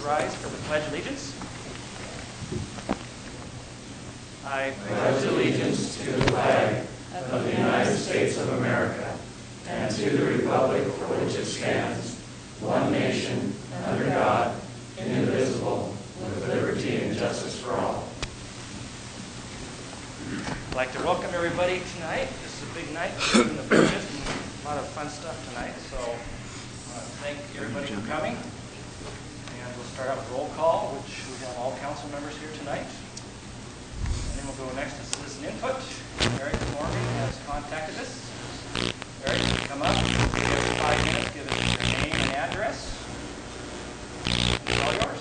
rise for the Pledge of Allegiance. I pledge allegiance to the flag of the United States of America and to the republic for which it stands, one nation, under God, indivisible, with liberty and justice for all. I'd like to welcome everybody tonight. This is a big night in the budget and a lot of fun stuff tonight. So I want to thank everybody for coming. And we'll start out with roll call, which we have all council members here tonight. And then we'll go next to citizen input. Eric Morgan has contacted us. Eric, come up. Give us 5 minutes. Give us your name and address. It's all yours.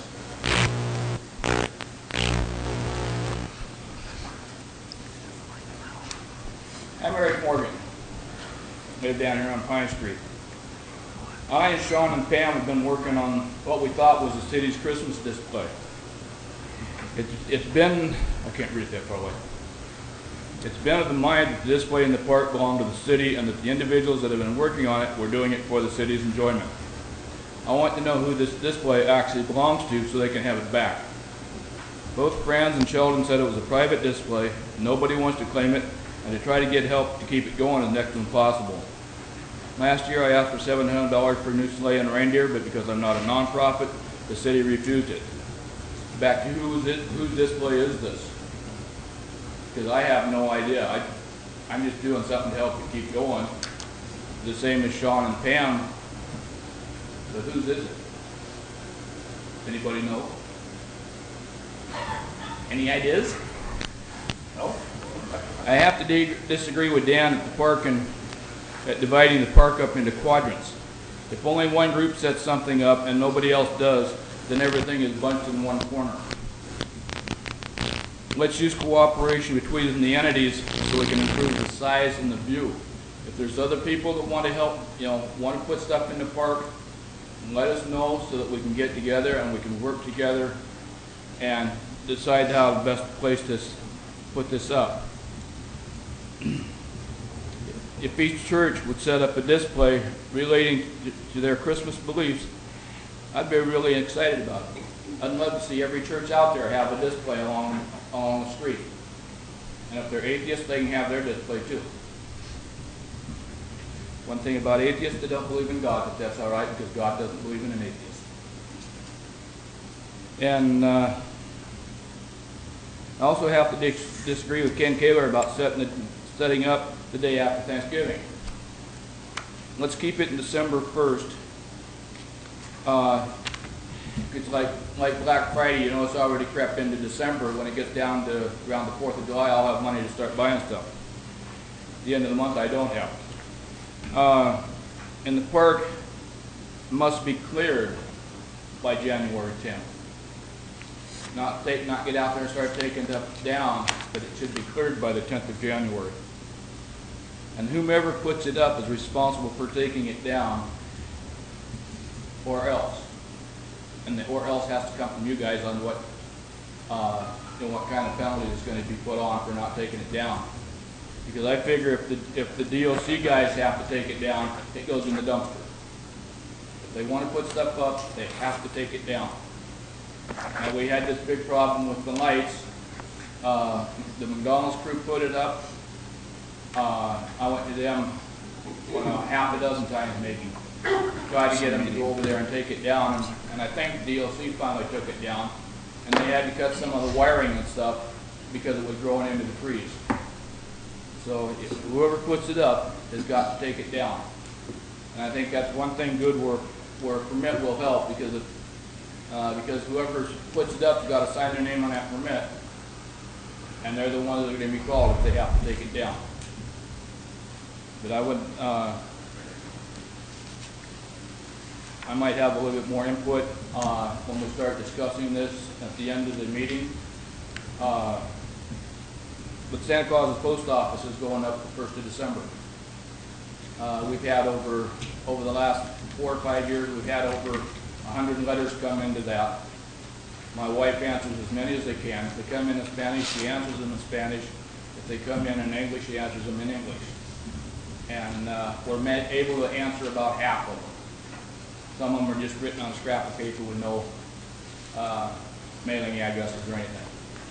I'm Eric Morgan. Live down here on Pine Street. I and Sean and Pam have been working on what we thought was the city's Christmas display. It's been, I can't read it that far away. It's been of the mind that the display in the park belonged to the city and that the individuals that have been working on it were doing it for the city's enjoyment. I want to know who this display actually belongs to so they can have it back. Both Franz and Sheldon said it was a private display. Nobody wants to claim it, and to try to get help to keep it going is next to impossible. Last year I asked for $700 for a new sleigh and reindeer, but because I'm not a nonprofit, the city refused it. Back to whose display is this? Because I have no idea. I'm just doing something to help it keep going. The same as Sean and Pam. But whose is it? Anybody know? Any ideas? No? I have to disagree with Dan at the park and at dividing the park up into quadrants. If only one group sets something up and nobody else does, then everything is bunched in one corner. Let's use cooperation between the entities so we can improve the size and the view. If there's other people that want to help, want to put stuff in the park, let us know so that we can get together and we can work together and decide how the best place to put this up. If each church would set up a display relating to their Christmas beliefs, I'd be really excited about it. I'd love to see every church out there have a display along the street. And if they're atheists, they can have their display too. One thing about atheists, they don't believe in God, but that's all right because God doesn't believe in an atheist. And I also have to disagree with Ken Kaler about setting up the day after Thanksgiving. Let's keep it in December 1st. It's like Black Friday, it's already crept into December. When it gets down to around the 4th of July, I'll have money to start buying stuff. At the end of the month, I don't have. And the park must be cleared by January 10th. Not get out there and start taking stuff down, but it should be cleared by the 10th of January. And whomever puts it up is responsible for taking it down, or else. And the or else has to come from you guys on what kind of penalty is going to be put on for not taking it down. Because I figure if the DOC guys have to take it down, it goes in the dumpster. If they want to put stuff up, they have to take it down. Now we had this big problem with the lights. The McDonald's crew put it up. I went to them half a dozen times maybe. Tried to get them to go over there and take it down, and I think the DOC finally took it down. And they had to cut some of the wiring and stuff because it was growing into the trees. So whoever puts it up has got to take it down. And I think that's one thing good where a permit will help because whoever puts it up has got to sign their name on that permit, and they're the ones that are going to be called if they have to take it down. But I would, I might have a little bit more input when we start discussing this at the end of the meeting. But Santa Claus's post office is going up the 1st of December. We've had over the last 4 or 5 years, we've had over 100 letters come into that. My wife answers as many as they can. If they come in Spanish, she answers them in Spanish. If they come in English, she answers them in English. And we're able to answer about half of them. Some of them are just written on a scrap of paper with no mailing addresses or anything.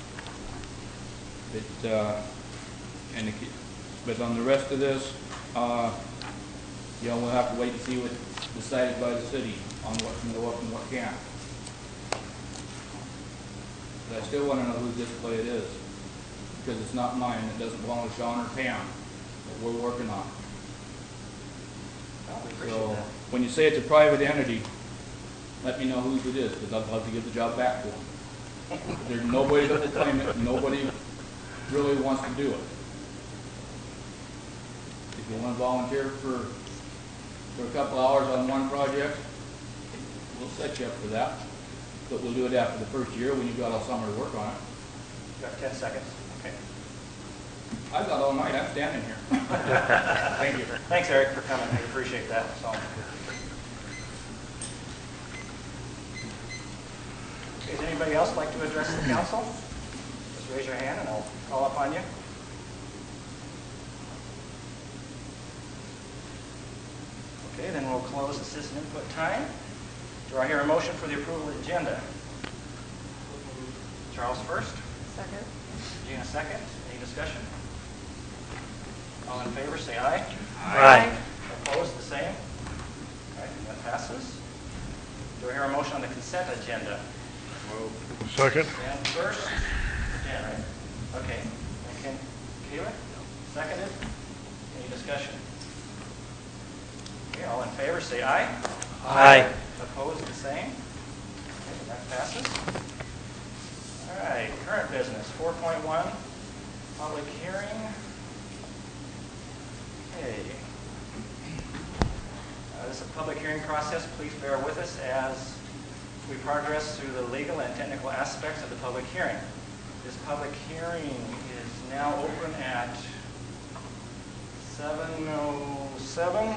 But on the rest of this, you know, we'll have to wait and see what's decided by the city on what can go up and what can't. But I still want to know whose display it is, because it's not mine. It doesn't belong to Sean or Pam that we're working on. Well, we appreciate So that. when you say it's a private entity, let me know whose it is, because I'd love to give the job back to them. There's nobody that will claim it, and nobody really wants to do it. If you want to volunteer for a couple hours on one project, we'll set you up for that. But we'll do it after the first year when you've got all summer to work on it. You have 10 seconds. Okay. I've got all night. I'm standing here. Thank you. Thanks, Eric, for coming. I appreciate that. So, okay, does anybody else like to address the council? Just raise your hand and I'll call upon you. Okay, then we'll close the citizen input time. Do I hear a motion for the approval of the agenda? Charles first. Second. Gina second. Any discussion? All in favor, say aye. Aye. Opposed, the same? All right, that passes. Do I hear a motion on the consent agenda? Second. Dan first. Dan, right? Okay. And Ken, Kayla? Seconded. Any discussion? Okay, all in favor, say aye. Aye. Opposed, the same? Okay, that passes. All right, current business, 4.1, public hearing. Okay. This is a public hearing process. Please bear with us as we progress through the legal and technical aspects of the public hearing. This public hearing is now open at 7:07.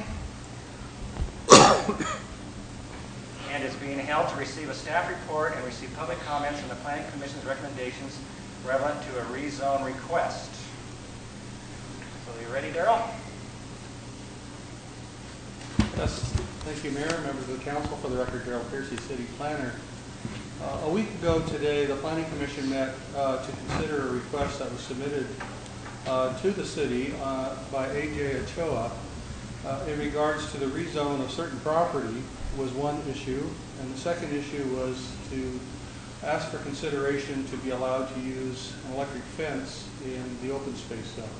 And is being held to receive a staff report and receive public comments on the Planning Commission's recommendations relevant to a rezone request. So are you ready, Darrell? Yes, thank you, Mayor, members of the council. For the record, Darrell Piercy, City Planner. A week ago today, the Planning Commission met to consider a request that was submitted to the city by A.J. Ochoa in regards to the rezone of certain property was one issue, and the second issue was to ask for consideration to be allowed to use an electric fence in the open space zone.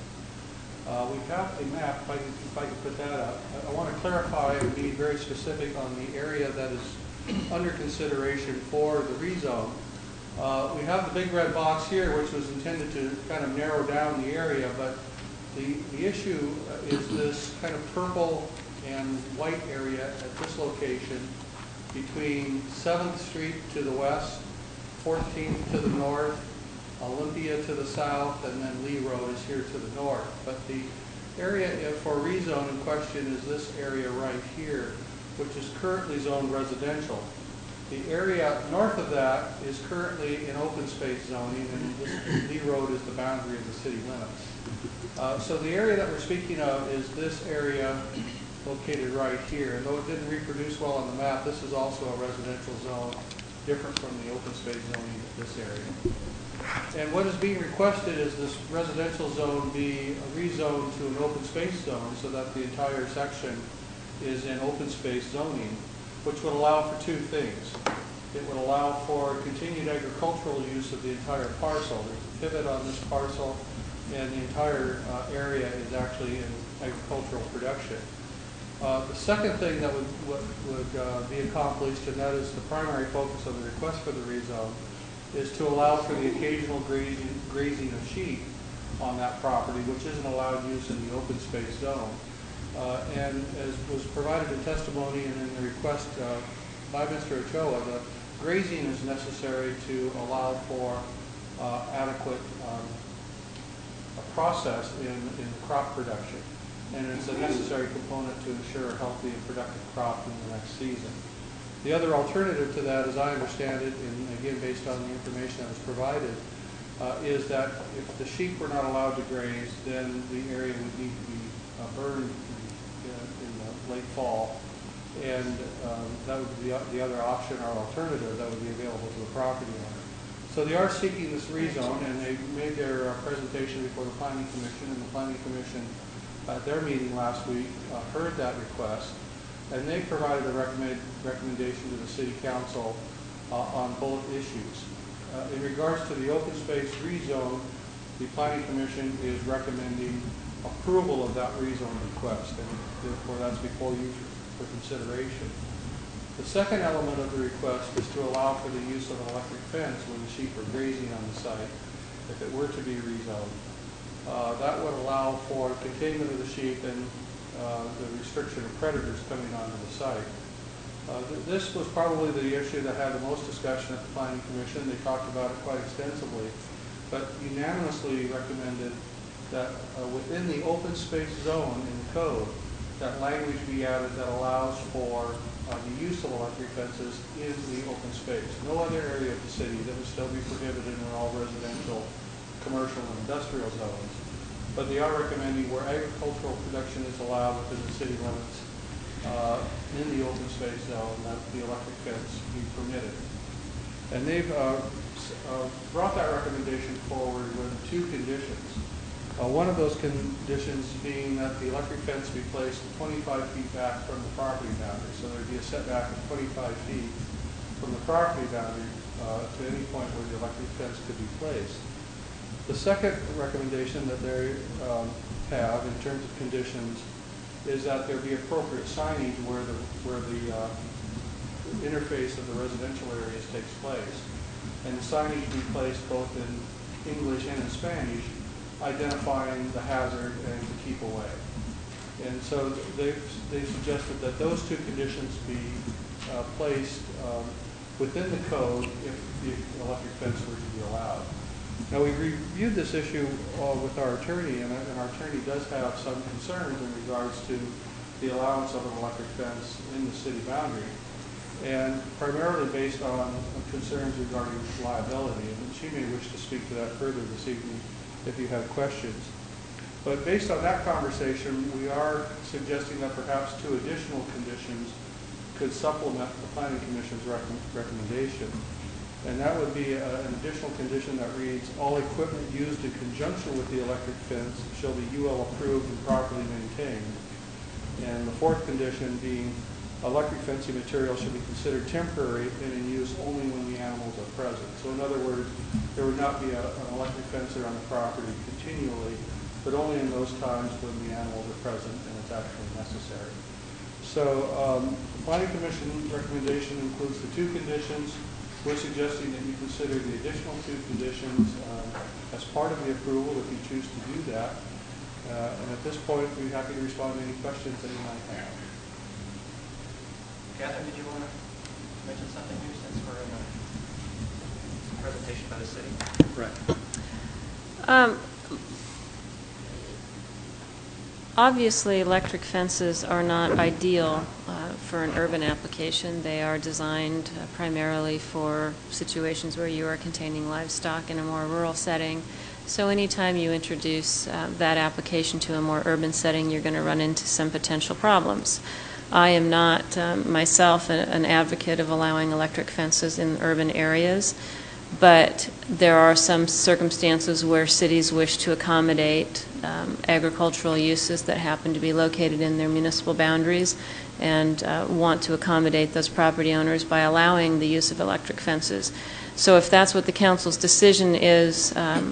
We have a map, if I can put that up. I want to clarify and be very specific on the area that is under consideration for the rezone. We have the big red box here, which was intended to kind of narrow down the area, but the issue is this kind of purple and white area at this location between 7th Street to the west, 14th to the north, Olympia to the south, and then Lee Road is here to the north. But the area for rezone in question is this area right here, which is currently zoned residential. The area north of that is currently in open space zoning, and this Lee Road is the boundary of the city limits. So the area that we're speaking of is this area located right here. And though it didn't reproduce well on the map, this is also a residential zone, different from the open space zoning of this area. And what is being requested is this residential zone be rezoned to an open space zone so that the entire section is in open space zoning, which would allow for two things. It would allow for continued agricultural use of the entire parcel. There's a pivot on this parcel, and the entire area is actually in agricultural production. The second thing that would be accomplished, and that is the primary focus of the request for the rezone, is to allow for the occasional grazing of sheep on that property, which isn't allowed use in the open space zone. And as was provided in testimony and in the request by Mr. Ochoa, the grazing is necessary to allow for adequate process in crop production. And it's a necessary component to ensure a healthy and productive crop in the next season. The other alternative to that, as I understand it, and again based on the information that was provided, is that if the sheep were not allowed to graze, then the area would need to be burned in the late fall and that would be the other option or alternative that would be available to the property owner. So they are seeking this rezone, and they made their presentation before the Planning Commission, and the Planning Commission at their meeting last week heard that request, and they provided a recommendation to the City Council on both issues. In regards to the open space rezone, the Planning Commission is recommending approval of that rezone request, and therefore that's before you for consideration. The second element of the request is to allow for the use of an electric fence when the sheep are grazing on the site, if it were to be rezoned. That would allow for containment of the sheep and the restriction of predators coming onto the site. This was probably the issue that had the most discussion at the Planning Commission. They talked about it quite extensively, but unanimously recommended that within the open space zone in the code, that language be added that allows for the use of electric fences in the open space. No other area of the city that would still be prohibited in all residential, commercial, and industrial zones. But they are recommending where agricultural production is allowed within the city limits in the open space zone, that the electric fence be permitted. And they've brought that recommendation forward with two conditions. One of those conditions being that the electric fence be placed 25 feet back from the property boundary. So there'd be a setback of 25 feet from the property boundary to any point where the electric fence could be placed. The second recommendation that they have in terms of conditions is that there be appropriate signage where the interface of the residential areas takes place. And the signage be placed both in English and in Spanish, identifying the hazard and to keep away. And so they've suggested that those two conditions be placed within the code if the electric fence were to be allowed. Now, we reviewed this issue with our attorney, and our attorney does have some concerns in regards to the allowance of an electric fence in the city boundary, and primarily based on concerns regarding liability. And she may wish to speak to that further this evening if you have questions. But based on that conversation, we are suggesting that perhaps two additional conditions could supplement the Planning Commission's recommendation. And that would be an additional condition that reads, all equipment used in conjunction with the electric fence shall be UL approved and properly maintained. And the fourth condition being, electric fencing material should be considered temporary and in use only when the animals are present. So in other words, there would not be an electric fencer on the property continually, but only in those times when the animals are present and it's actually necessary. So the Planning Commission recommendation includes the two conditions. We're suggesting that you consider the additional two conditions as part of the approval if you choose to do that. And at this point, we'd be happy to respond to any questions that you might have. Catherine, did you want to mention something here since we're in a presentation by the city? Right. Obviously, electric fences are not ideal for an urban application. They are designed primarily for situations where you are containing livestock in a more rural setting. So anytime you introduce that application to a more urban setting, you're going to run into some potential problems. I am not myself an advocate of allowing electric fences in urban areas, but there are some circumstances where cities wish to accommodate agricultural uses that happen to be located in their municipal boundaries and want to accommodate those property owners by allowing the use of electric fences. So if that's what the council's decision is,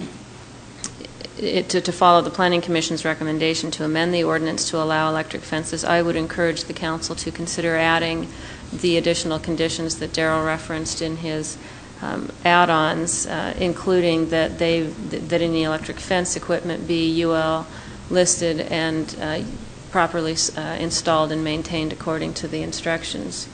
to follow the Planning Commission's recommendation to amend the ordinance to allow electric fences, I would encourage the council to consider adding the additional conditions that Darrell referenced in his add-ons, including that any electric fence equipment be UL listed and properly installed and maintained according to the instructions.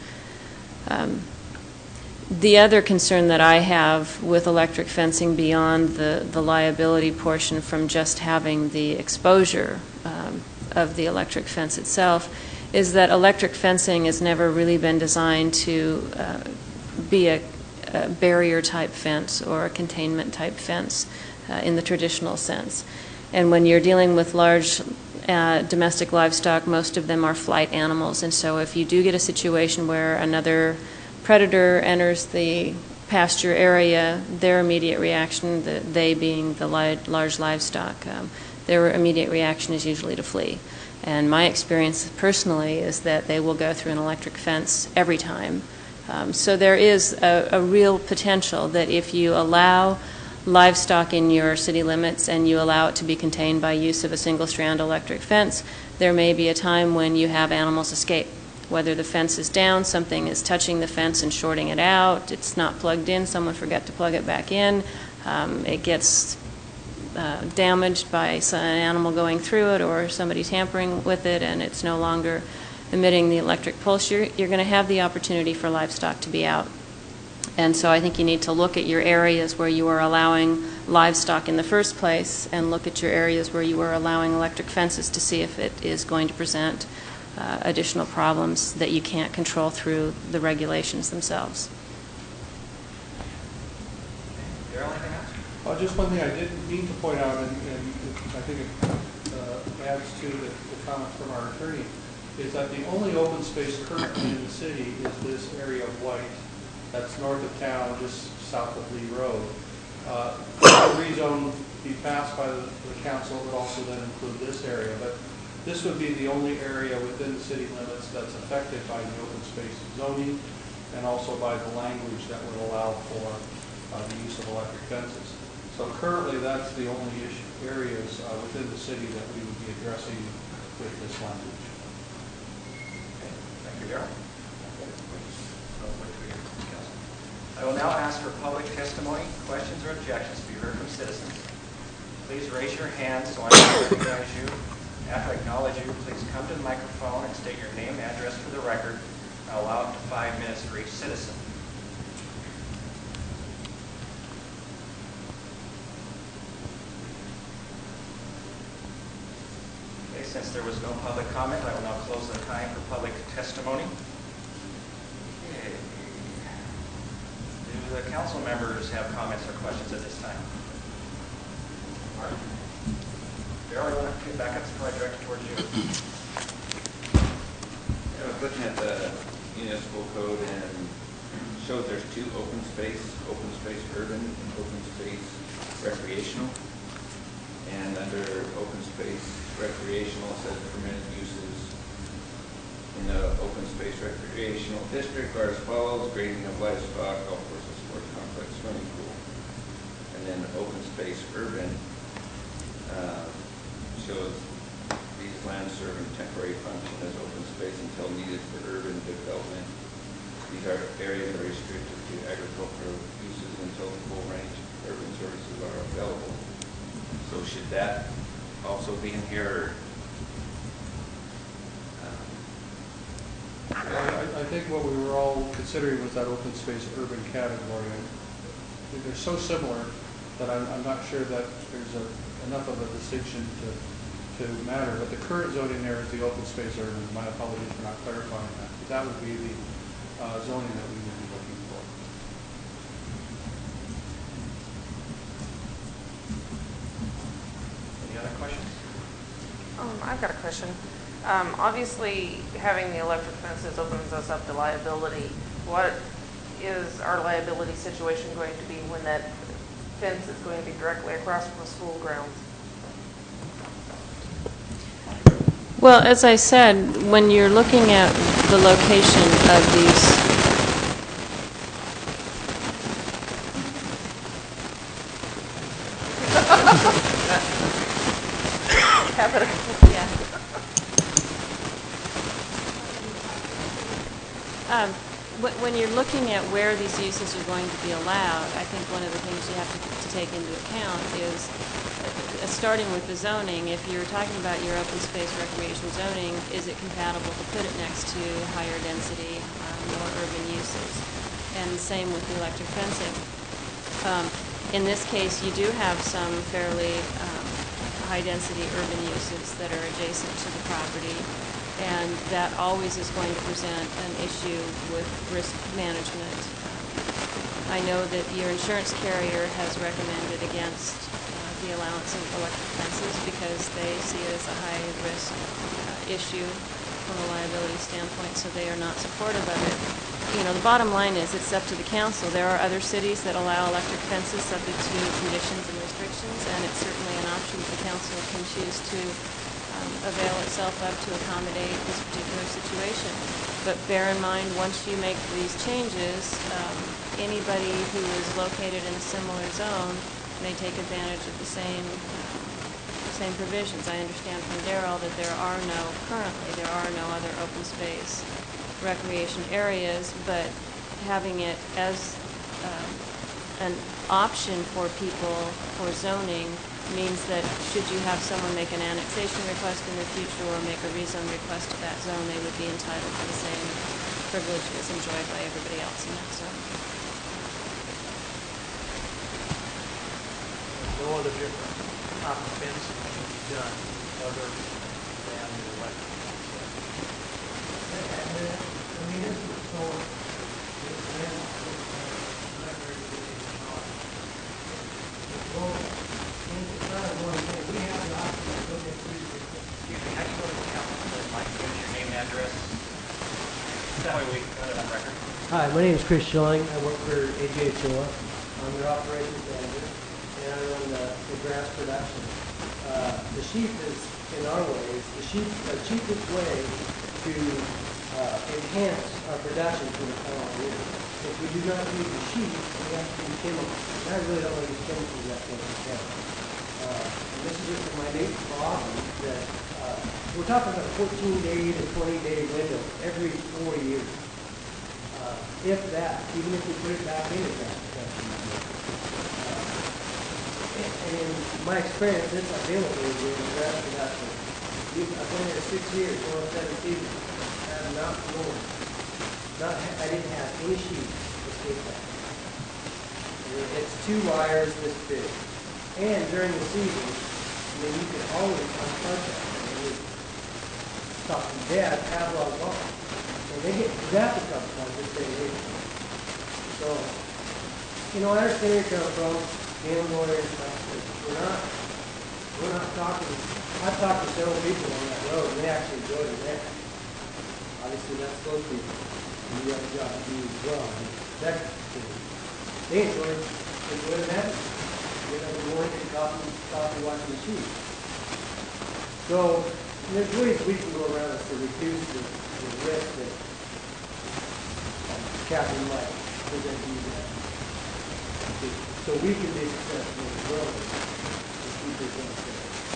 The other concern that I have with electric fencing beyond the liability portion from just having the exposure of the electric fence itself is that electric fencing has never really been designed to be a barrier type fence or a containment type fence in the traditional sense. And when you're dealing with large domestic livestock, most of them are flight animals. And so if you do get a situation where another predator enters the pasture area, their immediate reaction, they being the large livestock, their immediate reaction is usually to flee. And my experience personally is that they will go through an electric fence every time. So there is a real potential that if you allow livestock in your city limits and you allow it to be contained by use of a single-strand electric fence, there may be a time when you have animals escape. Whether the fence is down, something is touching the fence and shorting it out, it's not plugged in, someone forgot to plug it back in, it gets damaged by an animal going through it or somebody tampering with it and it's no longer emitting the electric pulse, you're going to have the opportunity for livestock to be out. And so I think you need to look at your areas where you are allowing livestock in the first place and look at your areas where you are allowing electric fences to see if it is going to present additional problems that you can't control through the regulations themselves. Darrell, anything else? Just one thing I did mean to point out, and I think it adds to the comments from our attorney, is that the only open space currently in the city is this area of white that's north of town, just south of Lee Road. The rezone be passed by the council would also then include this area, but this would be the only area within the city limits that's affected by the open space zoning and also by the language that would allow for the use of electric fences. So currently that's the only areas within the city that we would be addressing with this language. Okay. Thank you, Darrell. I will now ask for public testimony, questions, or objections to be heard from citizens. Please raise your hand so I can recognize you. After I acknowledge you, please come to the microphone and state your name and address for the record. I'll allow up to 5 minutes for each citizen. Okay, since there was no public comment, I will now close the time for public testimony. Okay. Do the council members have comments or questions at this time? Mark? Darrell, you want to get back up before I direct it towards you? I was looking at the municipal code and shows there's two open space urban and open space recreational. And under open space recreational, it says permitted uses in the open space recreational district are as follows: grazing of livestock, golf courses, sports complex, swimming pool. And then open space urban shows these lands serving temporary function as open space until needed for urban development. These are areas that are restricted to agricultural uses until the full range of urban services are available. So should that also be in here? I think what we were all considering was that open space urban category. They're so similar that I'm not sure that there's enough of a distinction to matter. But the current zoning there is the open space urban. My apologies for not clarifying that. But that would be the zoning that we would be looking for. Any other questions? I've got a question. Obviously, having the electric fences opens us up to liability. What is our liability situation going to be when that fence is going to be directly across from the school grounds? Well, as I said, when you're looking at the location of these when you're looking at where these uses are going to be allowed, I think one of the things you have to take into account is, starting with the zoning, if you're talking about your open space recreation zoning, is it compatible to put it next to higher density, more urban uses? And the same with the electric fencing. In this case, you do have some fairly high-density urban uses that are adjacent to the property, and that always is going to present an issue with risk management. I know that your insurance carrier has recommended against the allowance of electric fences because they see it as a high-risk issue from a liability standpoint, so they are not supportive of it. You know, the bottom line is it's up to the council. There are other cities that allow electric fences subject to conditions and restrictions, and it's certainly an option the council can choose to avail itself of to accommodate this particular situation. But bear in mind, once you make these changes, anybody who is located in a similar zone may take advantage of the same provisions. I understand from Darrell that currently there are no other open space recreation areas, but having it as an option for people for zoning means that should you have someone make an annexation request in the future or make a rezone request to that zone, they would be entitled to the same privileges enjoyed by everybody else in that zone. No other different type of fencing can be done other than the electric fence. I mean, this is so, this landmark, not very good in the law. Well, it's not one thing, we have the option to look at three different. Excuse me, how do you go to the council? Mike, give us your name and address. That way we can put it on record. Hi, my name is Chris Schilling. I work for AJHOA. I'm their operations manager, and I run the grass production. The sheep is, in our ways, the cheapest way to enhance our production for the following year. If we do not use the sheep, we have to use chemicals. And I really don't want to use chemicals that close to town. And this is just a minute problem that we're talking about a 14-day to 20-day window every 4 years. If that, even if we put it back into grass production. And in my experience, since I've been with you in grass production, I've been here 6 years, going 7 seasons. I'm not floored. I didn't have any sheep escape that. It's 2 wires this big. And during the season, I mean, you can always unclutch that. I mean, stop them dead, Pavlov law. And they get zapped a couple times if they leave. So, you know, I understand where you're coming from, being a lawyer and stuff, but we're not talking, I've talked to several people on that road, and they actually enjoy it there. Obviously, that's those people, and you have a job to do as well, and protect them. They enjoy the message. Get up in the morning and coffee watching the sheep. So, there's ways we can go around this to reduce the risk that Captain might present to you guys. So we can be successful as well as keep this unfair.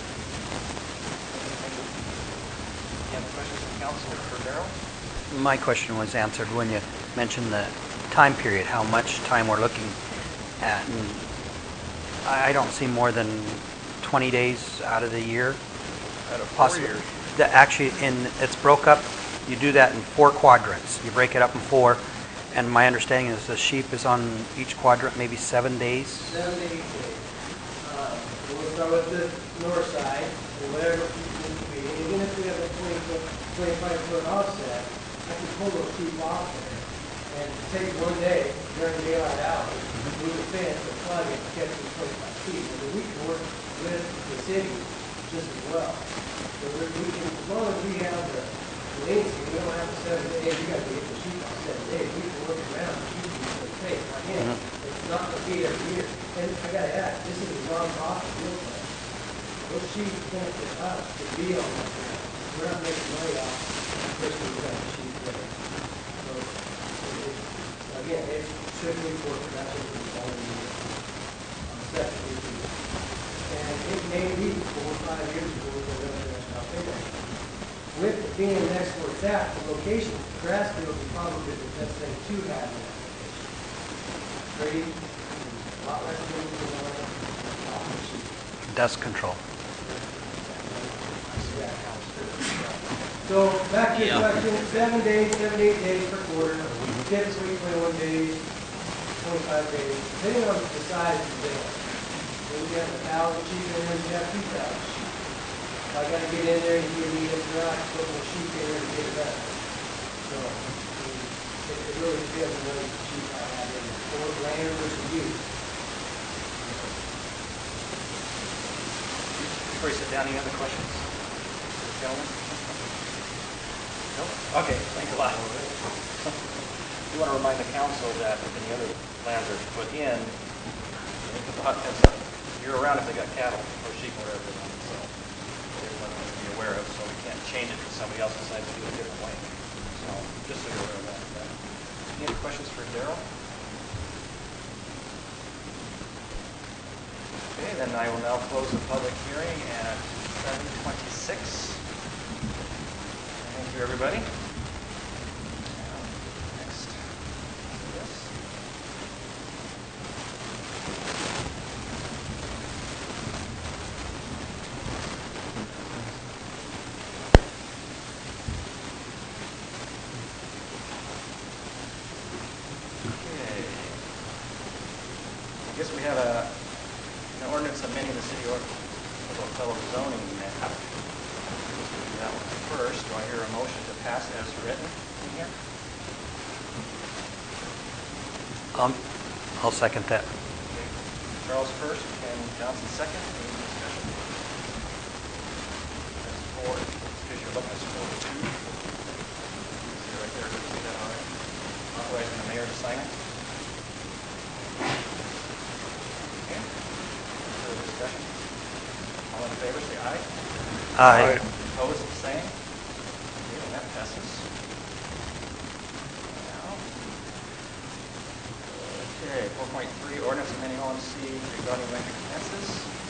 Any other questions from council for Darrell? My question was answered when you mentioned the time period, how much time we're looking at. And I don't see more than 20 days out of the year. Out of 4 years. Actually, it's broke up. You do that in 4 quadrants. You break it up in 4. And my understanding is the sheep is on each quadrant maybe 7 days. 7 to 8 days. We'll start with the north side, or whatever it needs to be. And even if we have a 25-foot offset, I can pull those sheep off there and take one day during daylight hours, move the fence, or plug it, catch the 25 feet. And then we can work with the city just as well. So we can, as long as we have the leniency, we don't have the 7 days, you got to get the sheep on 7 days. We can work around the sheep in the state. Again, it's not going to be every year. And I got to add, this is a non-profit deal for us. Those sheep benefit us to be on that ground. We're not making money off pushing the sheep there. So, again, it's strictly for production for the following year. Second issue. And it may be 4 or 5 years before we go to the restaurant pickup. With it being next to that, the location, grass field is probably the best thing to have in that location. Pretty, a lot less people to run, a lot more sheep. Dust control. So back to your question, 7 days, 7 to 8 days per quarter, typically 21 days, 25 days, depending on the size of the bill. When you have 1,000 sheep in there, you have 2,000 sheep. If I gotta get in there and give me a garage, put more sheep in there to get it done. So, it really depends on what sheep I have in there, or land versus use. before you sit down, any other questions? Gentlemen? No? Okay, thanks a lot. We want to remind the council that if any other lands are put in, they can put the hot fence up year-round if they got cattle or sheep or whatever they want. So everyone needs to be aware of, so we can't change it if somebody else decides to do it a different way. So just so you're aware of that. Any other questions for Daryl? Okay, then I will now close the public hearing at 7:26. Thank you, everybody. Next. Yes. Okay. I guess we have an ordinance amending the city of Othello zoning map. Do that one first. Do I hear a motion to pass as written in here? I'll second that. Okay. Charles first, Ken Johnson second. Any discussion? That's 4. Because you're looking at 4-2. See right there, see that all right? Authorizing the mayor to sign it. Okay. Further discussion? All in favor, say aye. Aye. Opposed, the same. Okay, and that passes. Now. Okay, 4.3, ordinance amending OMC regarding electric fences.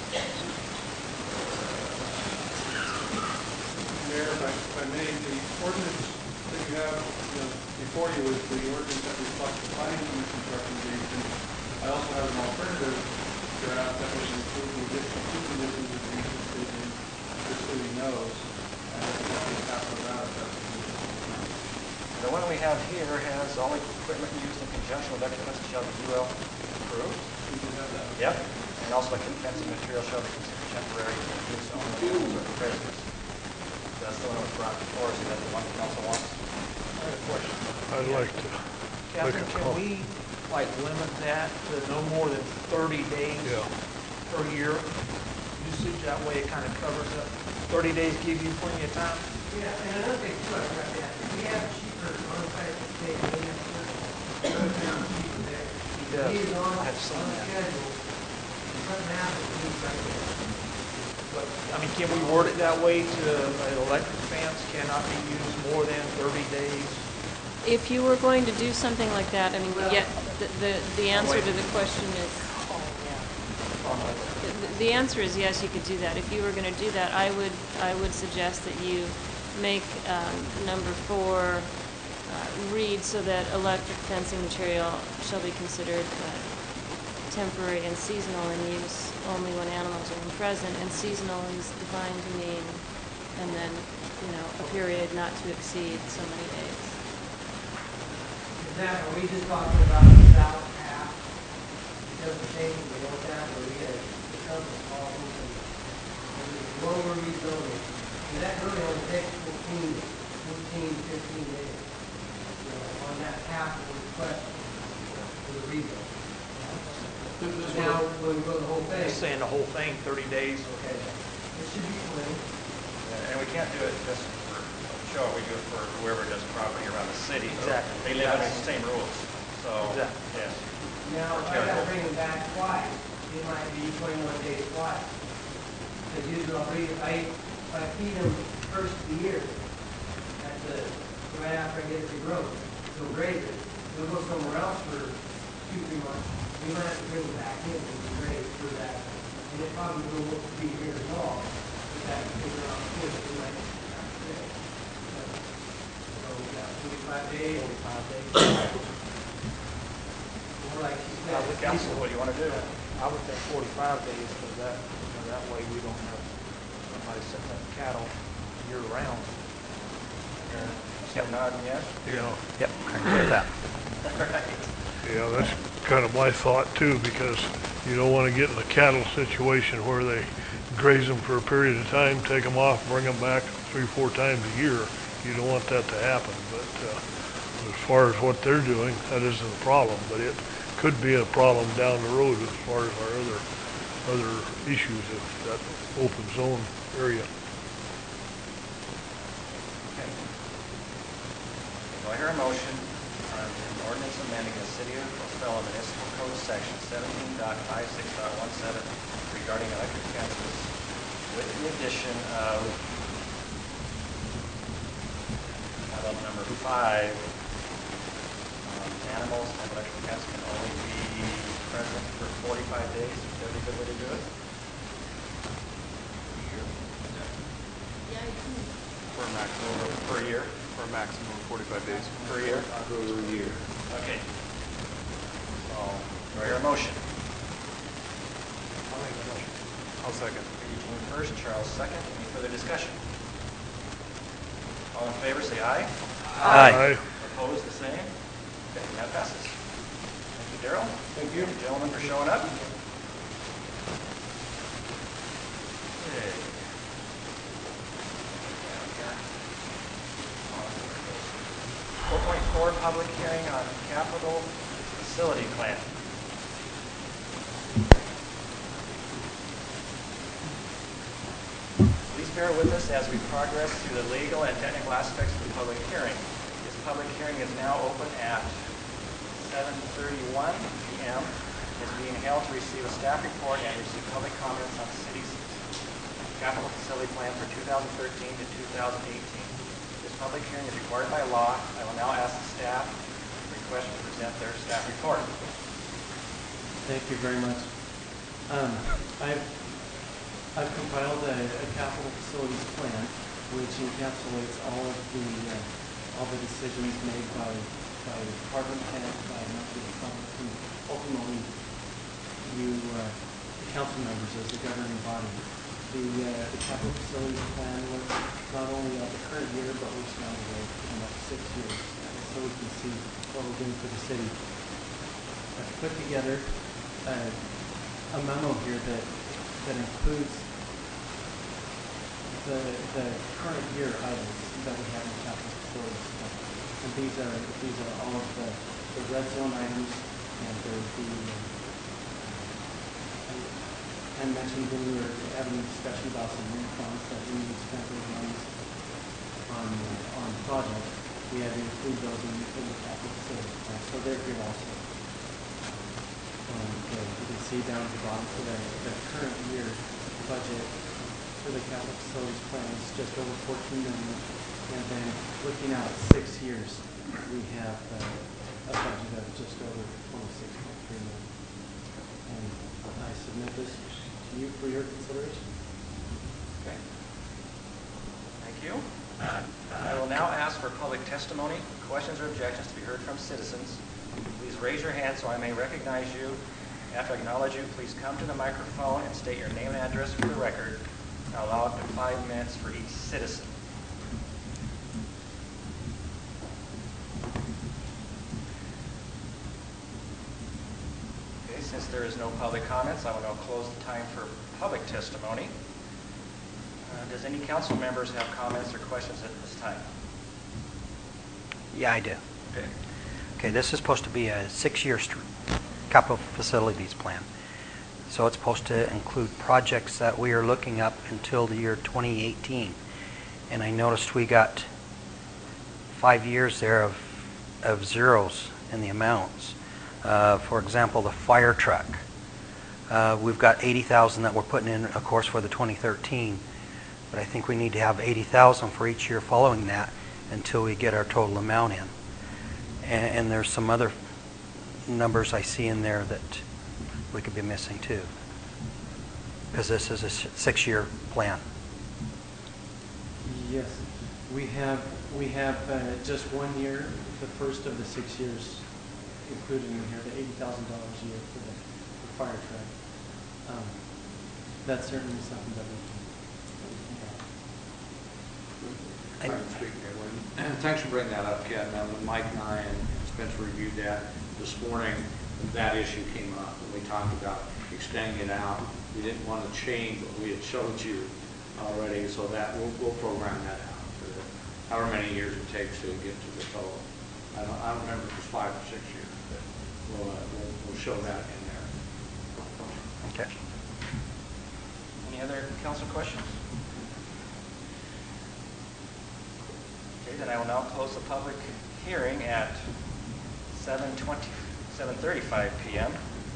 Mayor, if I may, the ordinance that you have before you is the ordinance that reflects the planning commission's recommendation. I also have an alternative draft that would include the additional 2 conditions that the decision the city knows. And I think that will pass around if that's The one we have here has all equipment used in conjunction with electric fences shall be UL approved. we can have that. Yep. And also electric fencing material shall be considered temporary for use only or for business. That's the one that was brought before us. Is that the one the council wants? I have a question. I'd like to make Captain, a can comment. we like limit that to no more than 30 days Yeah. per year usage? That way it kind of covers up. 30 days give you plenty of time? Yeah, and another thing too, I forgot to ask, we have cheaper on-site state maintenance, another thing on cheaper there. He does. He is on I've seen the that. schedule, front half of the week right there. But, I mean, can we word it that way to an electric fence cannot be used more than 30 days? If you were going to do something like that, I mean, yeah, the answer to the question is, the answer is yes, you could do that. If you were going to do that, I would suggest that you make number 4 read so that electric fencing material shall be considered temporary and seasonal in use only when animals are present, and seasonal is defined to mean, and then, a period not to exceed so many days. Is that, are we just talking about the south half? Because the thing, we know that, where we get a couple of problems and lower rezoning, and that really only takes 14, 15 days, on that half of the question for the rezone. Now, when we go the whole thing. Just saying the whole thing, 30 days. Okay, it should be clean. And we can't do it just for show, we do it for whoever does property around the city. Exactly. They live under the same rules, so, Exactly. yes. Now, if I gotta bring them back twice, it might be 21 days twice. Because usually I'll bring, if I feed them first of the year, right after I get it to grow, so graze it, they'll go somewhere else for 2-3 months. We might have to bring them back in and graze for that. And it probably will be here at all, but that particular opportunity, we might have to graze. So, yeah, 45 days. 45 days. Or like she said. Council, what do you want to do? I would think 45 days, because that way we don't have somebody setting up cattle year round. Yep. Nod, yes? Yeah, Yep, I agree with that. yeah, that's kind of my thought too, because you don't want to get in a cattle situation where they graze them for a period of time, take them off, bring them back 3-4 times a year. You don't want that to happen, but as far as what they're doing, that isn't a problem, but it could be a problem down the road as far as our other other issues of that open zone area. Okay. Do I hear a motion on an ordinance amending the City of Costello Municipal Code Section 17.56.17 regarding electric fences with the addition of bylaw number 5, animals and electric fence can only be present for 45 days. Is that a good way to do it? For a maximum Per year? for a maximum of 45 days. Per year? Per year. Okay. So, do I hear a motion? I'll second. Eugene first, Charles second. Any further discussion? All in favor, say aye. Aye. Opposed, the same. Okay, that passes. Thank you, Darrell. Thank you. Gentlemen, for showing up. Okay. 4.4, public hearing on capital facility plan. Please bear with us as we progress through the legal and technical aspects of the public hearing. This public hearing is now open at 7:31 p.m. It is being held to receive a staff report and receive public comments on the city's capital facility plan for 2013 to 2018. This public hearing is required by law. I will now ask the staff request to present their staff report. Thank you very much. I've compiled a capital facilities plan which encapsulates all the decisions made by department head, by monthly departments, and ultimately you, the council members as the governing body. The capital facilities plan looks not only at the current year, but looks down the road for the next 6 years, so we can see what we're doing for the city. I've put together a memo here that includes the current year items that we have in capital facilities. And these are all of the red zone items, and they're I mentioned when we were having a discussion about some new funds that we need to spend those monies on projects. We had to include those in the capital facilities plan, so they're here also. And you can see down at the bottom for the current year budget for the capital facilities plan is just over $14 million. And then looking out 6 years, we have a budget of just over $26.3 million. And I submit this to you for your consideration. Okay. Thank you. I will now ask for public testimony, questions or objections to be heard from citizens. Please raise your hand so I may recognize you. After I acknowledge you, please come to the microphone and state your name and address for the record. I'll allow up to 5 minutes for each citizen. Okay, since there is no public comments, I will now close the time for public testimony. Does any council members have comments or questions at this time? Yeah, I do. Okay. Okay, this is supposed to be a 6-year capital facilities plan. So it's supposed to include projects that we are looking up until the year 2018. And I noticed we got 5 years there of zeros in the amounts. For example, the fire truck. We've got $80,000 that we're putting in, of course, for the 2013. But I think we need to have $80,000 for each year following that until we get our total amount in. And there's some other numbers I see in there that we could be missing too, because this is a 6-year plan. Yes, we have just 1 year, the first of the 6 years included in here, the $80,000 a year for the fire truck. That's certainly something that we can Thanks for bringing that up, Ken. When Mike and I and Spencer reviewed that this morning, that issue came up, and we talked about extending it out. We didn't want to change what we had showed you already, so that we'll program that out for however many years it takes to get to the total. I don't remember if it's 5 or 6 years, but we'll show that in there. Okay. Any other council questions? Okay, then I will now close the public hearing at 7:35 p.m.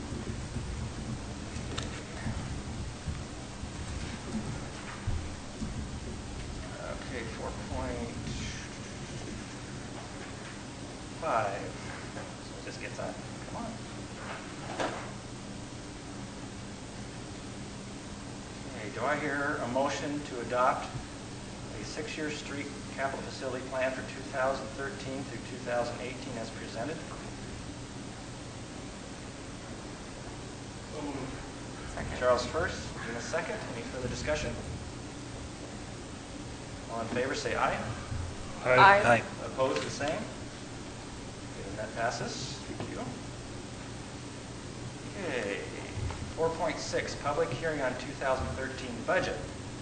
Okay, 4.5. So it just gets on. Come on. Okay, do I hear a motion to adopt a 6-year street capital facility plan for 2013 through 2018 as presented? Charles first, Gina second. Any further discussion? All in favor, say aye. Aye. Opposed, the same. Okay, then that passes. Thank you. Okay, 4.6, public hearing on 2013 budget.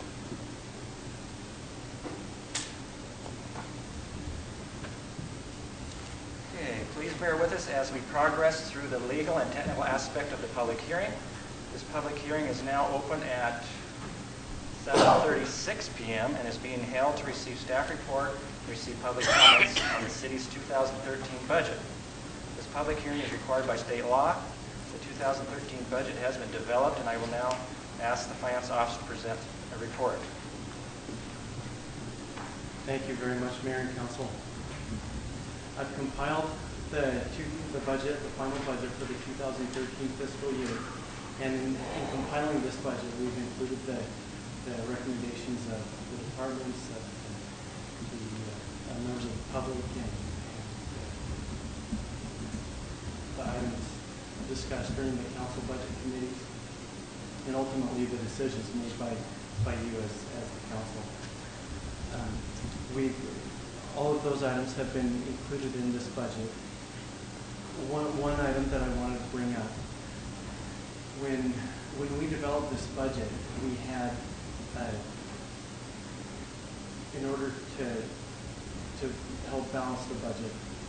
Okay, please bear with us as we progress through the legal and technical aspect of the public hearing. This public hearing is now open at 7:36 p.m. and is being held to receive staff report, receive public comments on the city's 2013 budget. This public hearing is required by state law. The 2013 budget has been developed, and I will now ask the finance officer to present a report. Thank you very much, Mayor and Council. I've compiled the budget, the final budget for the 2013 fiscal year. And in compiling this budget, we've included the recommendations of the departments, of the members of the public, and the items discussed during the council budget committees, and ultimately the decisions made by you as the council. All of those items have been included in this budget. One item that I wanted to bring up. When we developed this budget, we had, in order to help balance the budget,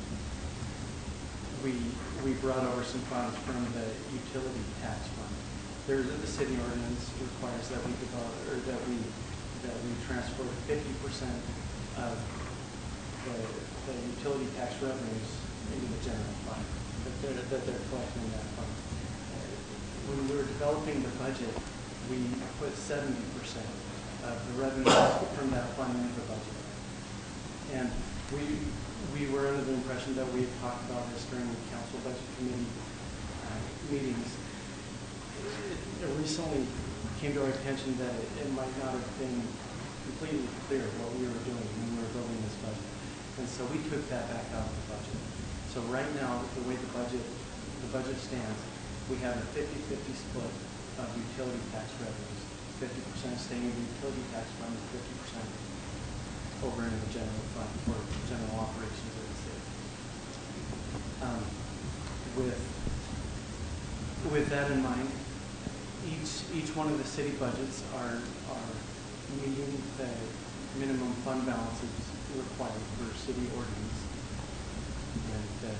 we brought over some funds from the utility tax fund. The city ordinance requires that we develop, or that we transfer 50% of the utility tax revenues into the general fund that they're collecting in that fund. When we were developing the budget, we put 70% of the revenue from that fund into the budget. And we were under the impression that we had talked about this during the council budget committee meetings. It recently came to our attention that it might not have been completely clear what we were doing when we were building this budget. And so we took that back out of the budget. So right now, the way the budget stands, we have a 50-50 split of utility tax revenues. 50% staying in the utility tax fund, 50% over into the general fund for general operations of the city. With that in mind, each one of the city budgets are meeting the minimum fund balances required for city ordinance. And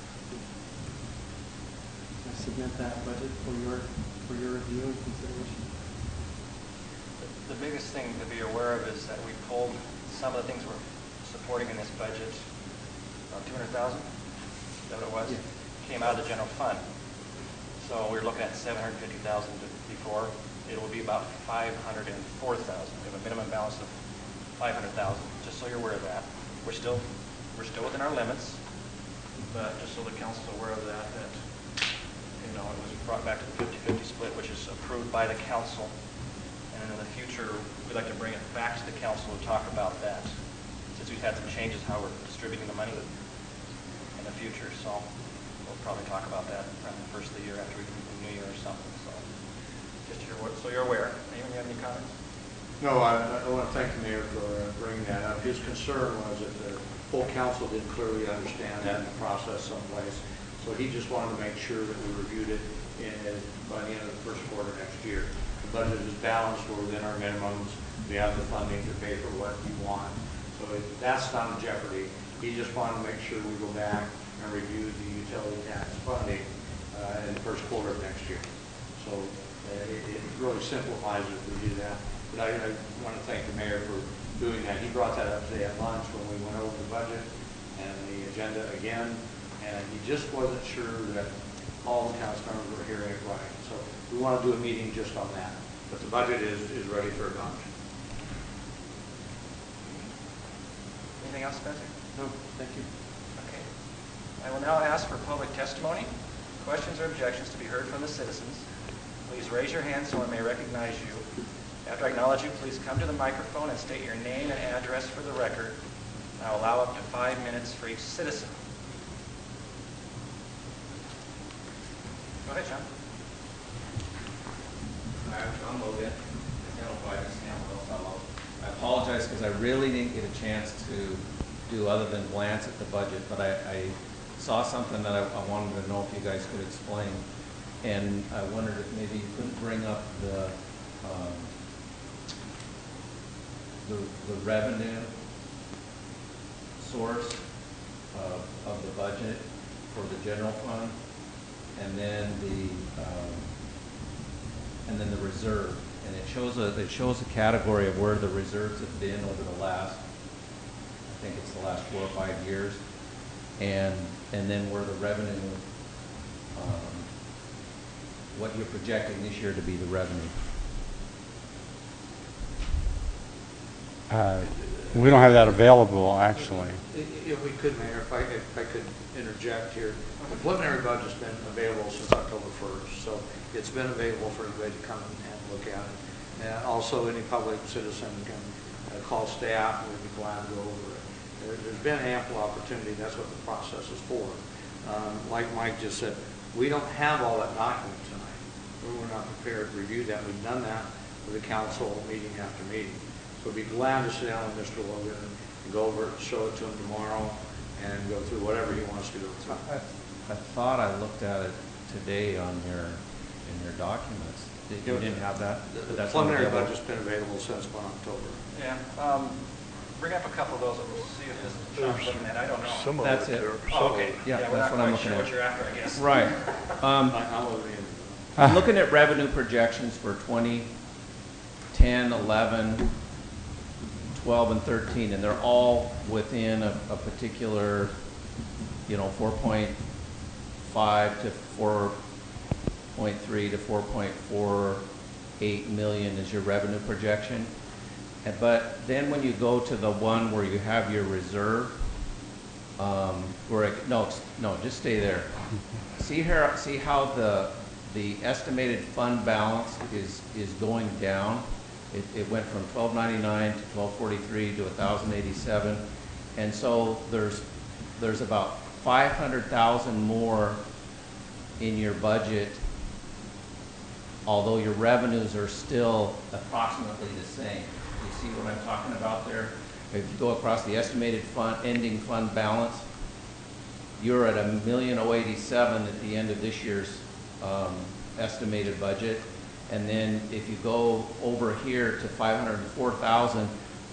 I submit that budget for your review and consideration. The biggest thing to be aware of is that we pulled some of the things we're supporting in this budget, about 200,000, is that what it was? Yeah. Came out of the general fund. So we were looking at 750,000 before. It will be about 504,000. We have a minimum balance of 500,000, just so you're aware of that. We're still within our limits, but just so the council's aware of that, it was brought back to the 50-50 split, which is approved by the council. And in the future, we'd like to bring it back to the council to talk about that, since we've had some changes how we're distributing the money in the future. So we'll probably talk about that around the first of the year after we do the new year or something. So just so you're aware. Anyone have any comments? No, I want to thank the mayor for bringing that up. His concern was that the full council didn't clearly understand that in the process someplace. So he just wanted to make sure that we reviewed it by the end of the first quarter next year. The budget is balanced, we're within our minimums, we have the funding to pay for what we want. So that's not in jeopardy. He just wanted to make sure we go back and review the utility tax funding in the first quarter of next year. So It really simplifies it if we do that. But I want to thank the mayor for doing that. He brought that up today at lunch when we went over the budget and the agenda again, and he just wasn't sure that all the council members were hearing it right. So we want to do a meeting just on that. But the budget is ready for adoption. Anything else, Spencer? No, thank you. Okay. I will now ask for public testimony. Questions or objections to be heard from the citizens. Please raise your hand so I may recognize you. After I acknowledge you, please come to the microphone and state your name and address for the record. I'll allow up to 5 minutes for each citizen. Go ahead, John. Hi, I'm John Logan. I apologize because I really didn't get a chance to do other than glance at the budget, but I saw something that I wanted to know if you guys could explain. And I wondered if maybe you couldn't bring up the revenue source of the budget for the general fund, and then the reserve, and it shows a category of where the reserves have been over the last, I think it's the last 4 or 5 years, and then where the revenue, what you're projecting this year to be the revenue. We don't have that available, actually. If we could, Mayor, if I could interject here. The preliminary budget's been available since October 1st, so it's been available for everybody to come and look at it. And also, any public citizen can call staff, and we'd be glad to go over it. There's been ample opportunity. That's what the process is for. Like Mike just said, we don't have all that document tonight. We're not prepared to review that. We've done that with the council meeting after meeting. So we'd be glad to sit down with Mr. Logan and go over it, show it to him tomorrow, and go through whatever he wants to go through. I thought I looked at it today in your documents. You didn't have that? The preliminary budget's been available since October. Yeah. Bring up a couple of those and we'll see if this is looking at. I don't know. Some of That's it it. there. Oh, okay. Yeah, we're that's not what I'm quite sure looking at. what you're after, I guess. Right. I wasn't in. I'm looking at revenue projections for 2010, 11, 12, and 13, and they're all within a particular, 4.5 to 4.3 to 4.48 million is your revenue projection. But then when you go to the one where you have your reserve, just stay there. See how the estimated fund balance is going down. It went from 1299 to 1243 to 1087, and so there's about 500,000 more in your budget, although your revenues are still approximately the same. You see what I'm talking about there? If you go across the estimated ending fund balance, you're at $1,087,000 at the end of this year's estimated budget. And then if you go over here to 504,000,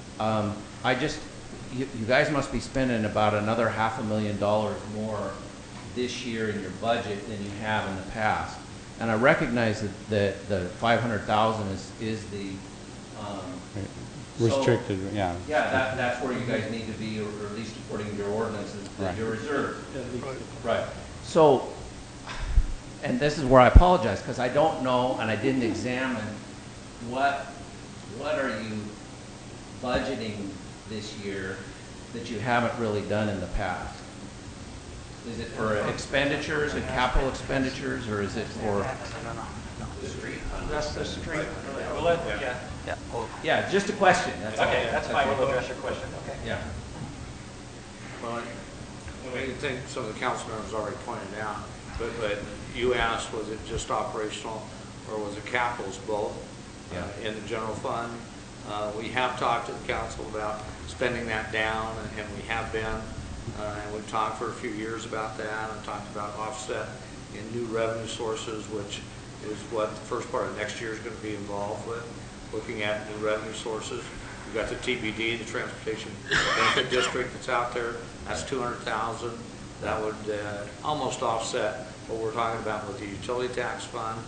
you guys must be spending about another $500,000 more this year in your budget than you have in the past. And I recognize that the 500,000 is the Restricted, yeah. Yeah, that's where you guys need to be, or at least according to your ordinance, is Right. your reserve. Right. So, and this is where I apologize, because I don't know, and I didn't examine what are you budgeting this year that you haven't really done in the past? Is it for expenditures and capital expenditures, or is it for? That's the street. Yeah, just a question. That's all. Okay, that's fine. We'll address your question. Okay. Yeah. Well, I think some of the council members already pointed out, but you asked, was it just operational or was it capitals both? Yeah. In the general fund? We have talked to the council about spending that down, and we have been. And we've talked for a few years about that, and talked about offset in new revenue sources, which is what the first part of next year is going to be involved with, looking at new revenue sources. We've got the TBD, the Transportation Benefit District that's out there. That's $200,000. That would almost offset what we're talking about with the utility tax fund.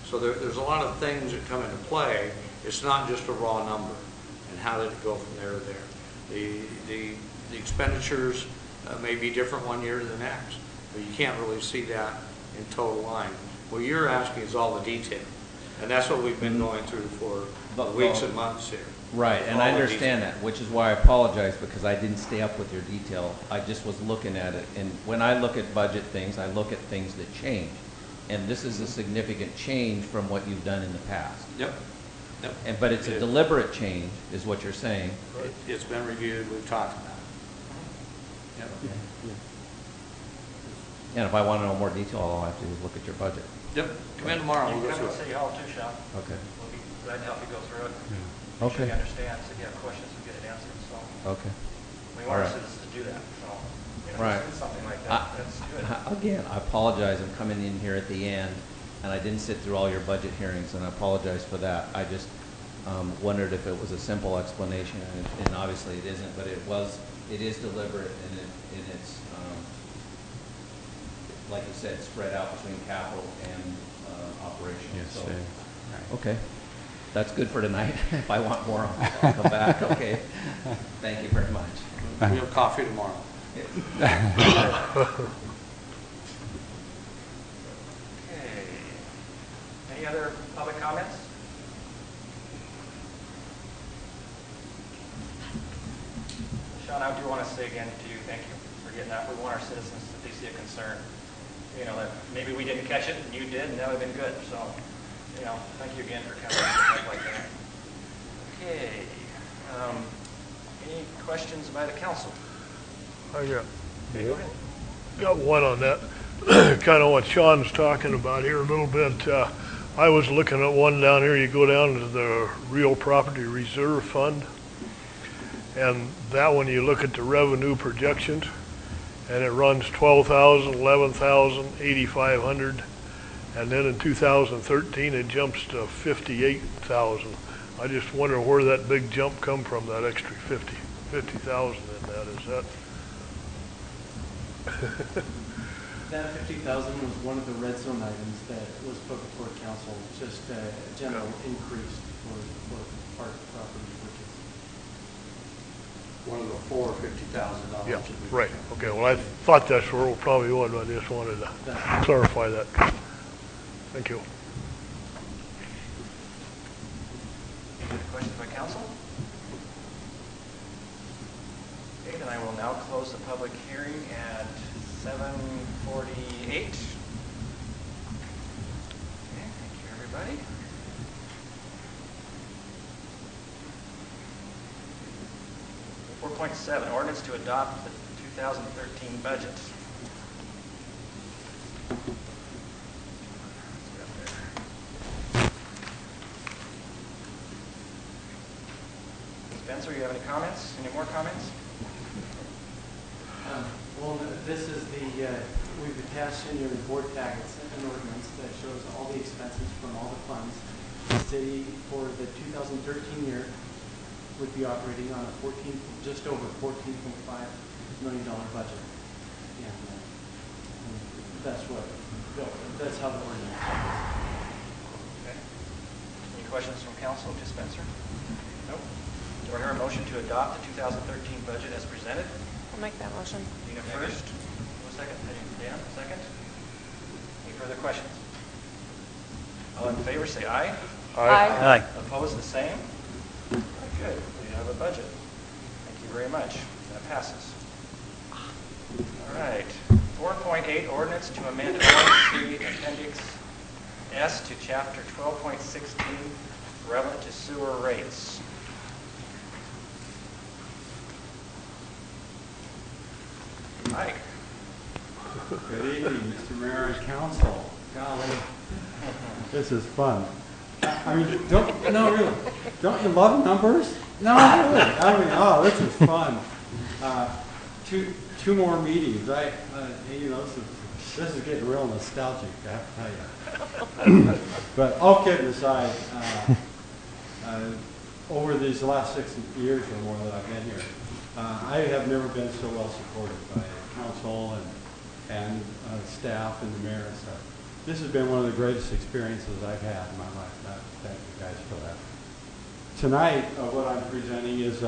So there's a lot of things that come into play. It's not just a raw number. And how did it go from there to there? The expenditures may be different one year to the next, but you can't really see that in total line. What you're asking is all the detail, and that's what we've been going through for weeks and months here. Right, and I understand that, which is why I apologize, because I didn't stay up with your detail. I just was looking at it, and when I look at budget things, I look at things that change. And this is a significant change from what you've done in the past. Yep. Yep. But it's a deliberate change, is what you're saying. It's been reviewed, we've talked about it. Yep. And if I want to know more detail, all I have to do is look at your budget. Yep, come in tomorrow, You we'll can go come to through City it. Hall too, Sean. Okay. We'll be glad to help you go through it. Make Okay. sure you understand, so if you have questions, we get it answered, so. Okay. We All want our right. citizens to do that, so. Right. If it's something like that, that's good. Again, I apologize, I'm coming in here at the end, and I didn't sit through all your budget hearings, and I apologize for that. I just wondered if it was a simple explanation, and obviously it isn't, but it is deliberate, and it's, like you said, spread out between capital and operations. Yes, So, right. okay, that's good for tonight. If I want more, I'll come back, okay? Thank you very much. We have coffee tomorrow. Okay. Any other public comments? Sean, I do want to say again to you, thank you for getting that. We want our citizens to see a concern. You know, that maybe we didn't catch it and you did, and that would have been good. So, you know, thank you again for coming stuff like that. Okay. Any questions by the council? I got Okay, go ahead. got one on that. Kind of what Sean's talking about here a little bit. I was looking at one down here. You go down to the Real Property Reserve Fund, and that one you look at the revenue projections, and it runs 12,000, 11,000, 8,500, and then in 2013 it jumps to 58,000. I just wonder where that big jump come from, that extra 50,000 in that. Is that? That 50,000 was one of the red zone items that was put before council, just a general increase for park property purchase. One of the four $50,000. Yeah, right. Okay, well, I thought that's where it probably was, but I just wanted to clarify that. Thank you. Any other questions by council? Okay, then I will now close the public hearing at 7:48. Okay, thank you, everybody. Four 4.7, ordinance to adopt the 2013 budget. Spencer, you have any comments? Any more comments? Well, this is we've attached in your board packets an ordinance that shows all the expenses from all the funds. The city for the 2013 year would be operating on a just over $14.5 million budget. And that's how the ordinance is. Okay. Any questions from council to Spencer? Nope. Do I hear a motion to adopt the 2013 budget as presented? I'll make that motion. Dina first. Who second? Dan, second. Any further questions? All in favor, say aye. Aye. Opposed, the same? Good. We have a budget. Thank you very much. That passes. All right. 4.8, ordinance to amend ORC Appendix S to Chapter 12.16, relevant to sewer rates. Mike. Good evening, Mr. Mayor and Council. Golly, this is fun. I mean, really, don't you love numbers? No, really. I mean, oh, this is fun. Two more meetings. This is getting real nostalgic, I have to tell you. But all kidding aside, over these last 6 years or more that I've been here, I have never been so well supported by council and staff and the mayor and stuff. This has been one of the greatest experiences I've had in my life. And I thank you guys for that. Tonight, what I'm presenting is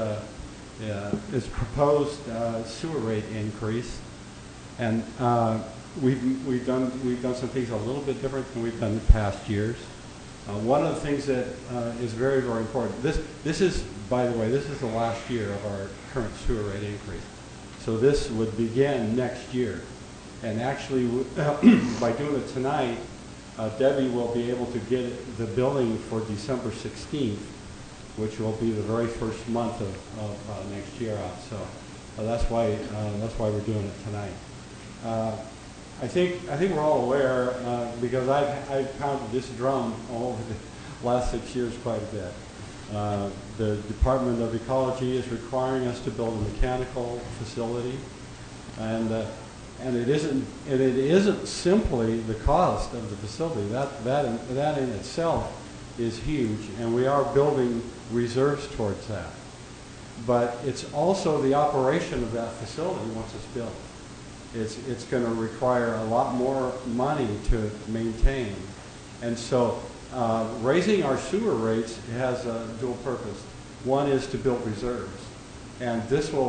proposed sewer rate increase, and we've done some things a little bit different than we've done in past years. One of the things that is very, very important. This is, by the way, this is the last year of our current sewer rate increase. So this would begin next year. And actually, by doing it tonight, Debbie will be able to get the billing for December 16th, which will be the very first month of next year out. So that's why we're doing it tonight. I think we're all aware, because I've pounded this drum over the last 6 years quite a bit. The Department of Ecology is requiring us to build a mechanical facility, and it isn't simply the cost of the facility. That in itself is huge, and we are building reserves towards that. But it's also the operation of that facility once it's built. It's going to require a lot more money to maintain. And so raising our sewer rates has a dual purpose. One is to build reserves. And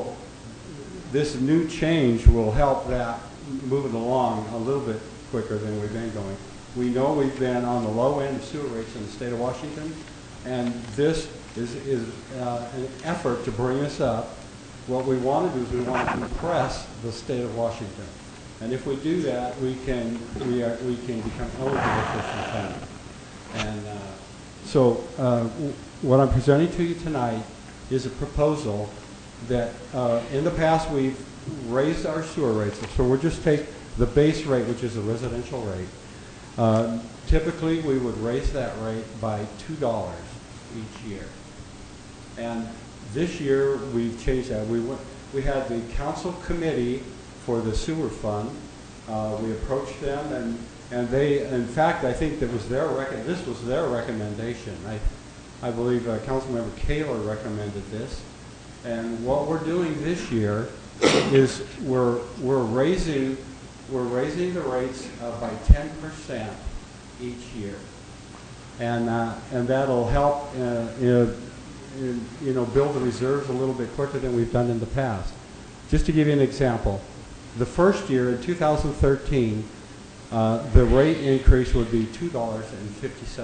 this new change will help that move it along a little bit quicker than we've been going. We know we've been on the low end of sewer rates in the state of Washington, and this is an effort to bring us up. What we want to do is we want to compress the state of Washington, and if we do that, we can become eligible for some funding. And so what I'm presenting to you tonight is a proposal that in the past we've raised our sewer rates. So we'll just take the base rate, which is a residential rate. Typically, we would raise that rate by $2 each year. And this year, we've changed that. We had the council committee for the sewer fund. We approached them, and they, in fact, I think this was their recommendation. I believe Councilmember Kaler recommended this. And what we're doing this year is we're raising the rates by 10% each year, and that'll help build the reserves a little bit quicker than we've done in the past. Just to give you an example, the first year in 2013, the rate increase would be $2.57.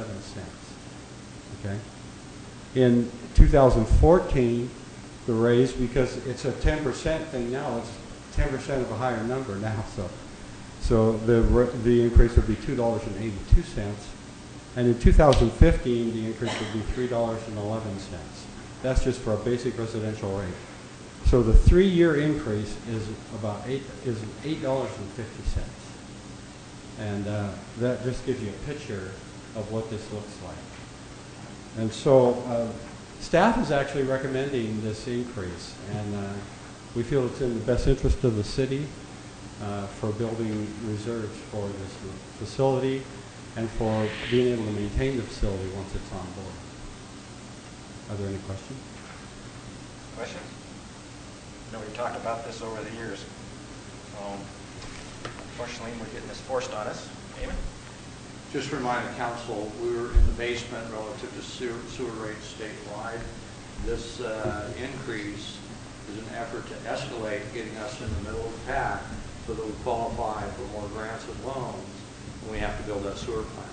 Okay. In 2014, the raise, because it's a 10% thing now, it's 10% of a higher number now. So the increase would be $2.82, and in 2015 the increase would be $3.11. That's just for a basic residential rate. So the 3-year increase is $8.50, and that just gives you a picture of what this looks like. And so staff is actually recommending this increase, and we feel it's in the best interest of the city for building reserves for this facility and for being able to maintain the facility once it's on board. Are there any questions? Questions? No, we've talked about this over the years. Unfortunately, we're getting this forced on us. Eamon? Just to remind the council, we were in the basement relative to sewer rates statewide. This increase is an effort to escalate, getting us in the middle of the pack so that we qualify for more grants and loans when we have to build that sewer plant.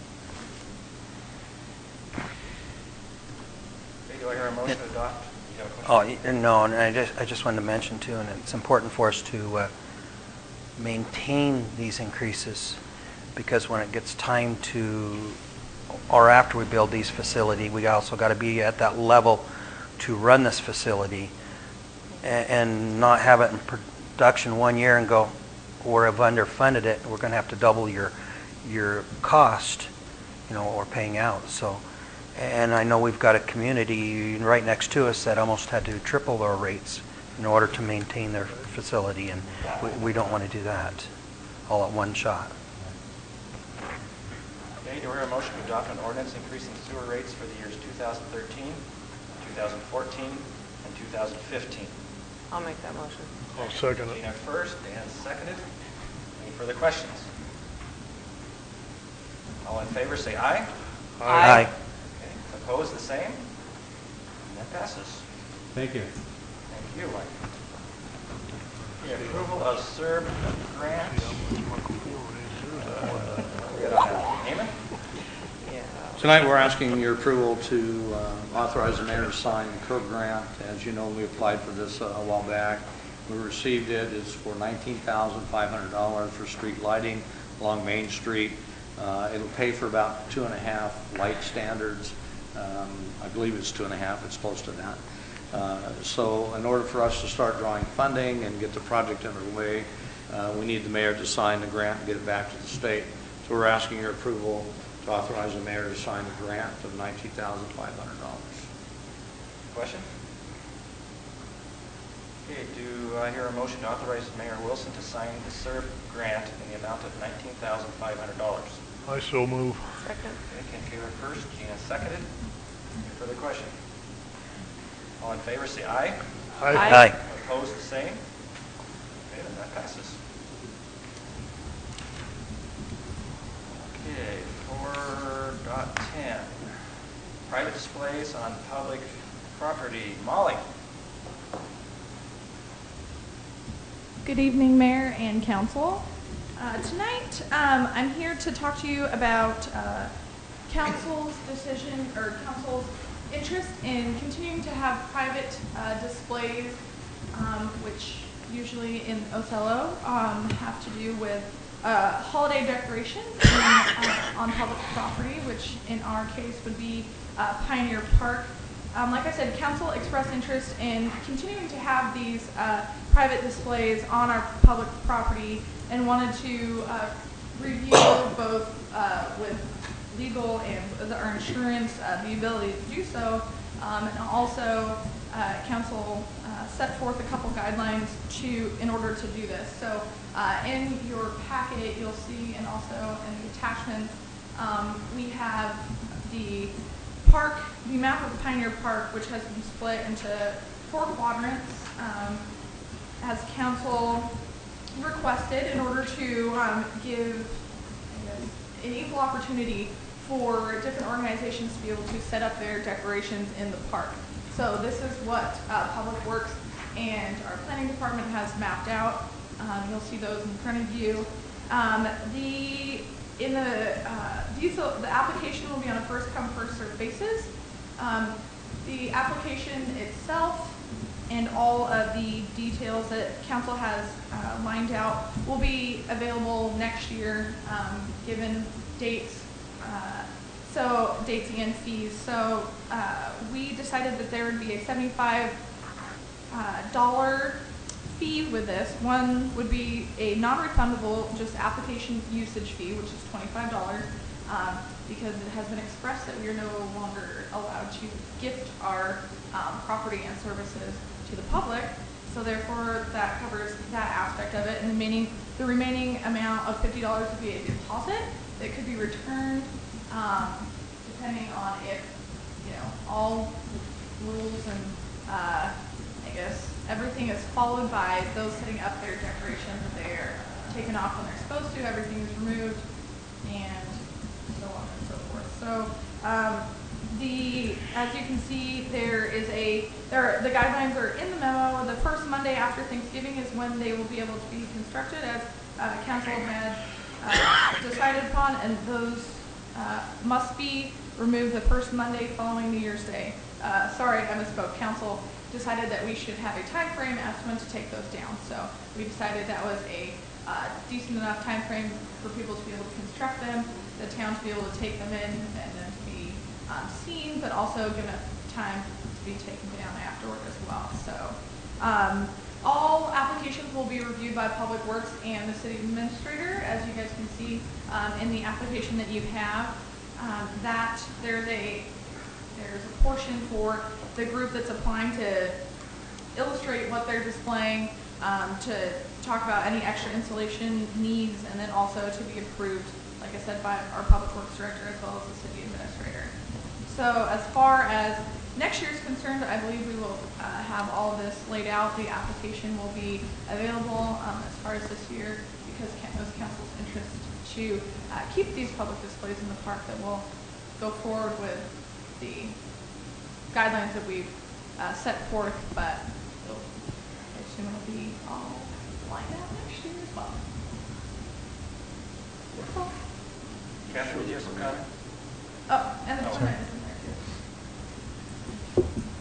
Okay, do I hear a motion to adopt? You have a question? Oh, no, and I just wanted to mention too, and it's important for us to maintain these increases, because when it gets time to, or after we build these facility, we also got to be at that level to run this facility and not have it in production 1 year and go, or have underfunded it, we're going to have to double your cost, or paying out. So, and I know we've got a community right next to us that almost had to triple their rates in order to maintain their facility, and we don't want to do that all at one shot. Okay, do I hear a motion to adopt an ordinance increasing sewer rates for the years 2013, 2014, and 2015? I'll make that motion. I'll second it. Gina first, Dan seconded. Any further questions? All in favor, say aye. Aye. Okay. Opposed, the same? And that passes. Thank you. Thank you. Okay, approval of SERB grant. Naaman? Tonight, we're asking your approval to authorize the mayor to sign the curb grant. As you know, we applied for this a while back. We received it. It's for $19,500 for street lighting along Main Street. It'll pay for about 2.5 light standards. I believe it's 2.5. It's close to that. So in order for us to start drawing funding and get the project underway, we need the mayor to sign the grant and get it back to the state. So we're asking your approval to authorize the mayor to sign the grant of $19,500. Question? Okay, do I hear a motion to authorize Mayor Wilson to sign the SERB grant in the amount of $19,500? I so move. Second. Okay, Ken Taylor first, Gina seconded. Any further question? All in favor, say aye. Aye. Opposed, the same? Okay, then that passes. Okay, 4.10, private displays on public property. Molly? Good evening, Mayor and Council. Tonight, I'm here to talk to you about Council's decision, or Council's interest in continuing to have private displays, which usually in Othello have to do with holiday decorations on public property, which in our case would be Pioneer Park. Like I said, Council expressed interest in continuing to have these private displays on our public property and wanted to review both with legal and our insurance the ability to do so. And also, Council set forth a couple guidelines in order to do this. So in your packet, you'll see, and also in the attachments, we have the map of Pioneer Park, which has been split into 4 quadrants, as Council requested in order to give an equal opportunity for different organizations to be able to set up their decorations in the park. So this is what Public Works and our planning department has mapped out. You'll see those in front of you. The application will be on a first come, first served basis. The application itself and all of the details that Council has lined out will be available next year, given dates, dates and fees. So we decided that there would be a $75 fee with this. One would be a non-refundable, just application usage fee, which is $25, because it has been expressed that we are no longer allowed to gift our property and services to the public. So therefore, that covers that aspect of it. And the remaining amount of $50 would be a deposit that could be returned, depending on if, all rules and I guess everything is followed by those setting up their decorations, that they are taken off when they're supposed to, everything is removed, and so on and so forth. So as you can see, the guidelines are in the memo. The first Monday after Thanksgiving is when they will be able to be constructed, as Council had decided upon, and those must be removed the first Monday following New Year's Day. Sorry, I misspoke. Council decided that we should have a time frame as to when to take those down. So we decided that was a decent enough time frame for people to be able to construct them, the town to be able to take them in, and then to be seen, but also give it time to be taken down afterward as well. So all applications will be reviewed by Public Works and the City Administrator, as you guys can see in the application that you have. That there's a portion for the group that's applying to illustrate what they're displaying, to talk about any extra installation needs, and then also to be approved, like I said, by our Public Works Director as well as the City Administrator. So as far as next year is concerned, I believe we will have all of this laid out. The application will be available as far as this year, because it was Council's interest to keep these public displays in the park, that we'll go forward with the guidelines that we've set forth, but I assume it'll be all lined out next year as well. That's all. Catherine, did you have some comments? Oh, and the permit is in there too.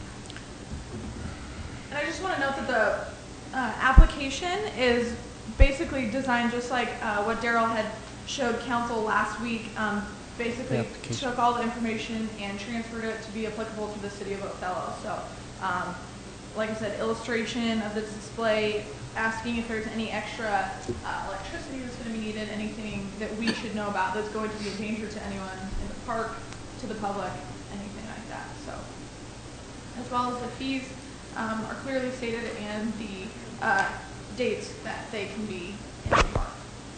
And I just want to note that the application is basically designed just like what Daryl had showed council last week. Basically took all the information and transferred it to be applicable to the city of Othello. So, like I said, illustration of the display, asking if there's any extra electricity that's going to be needed, anything that we should know about that's going to be a danger to anyone in the park, to the public, anything like that. So, as well as the fees are clearly stated and the dates that they can be in the park.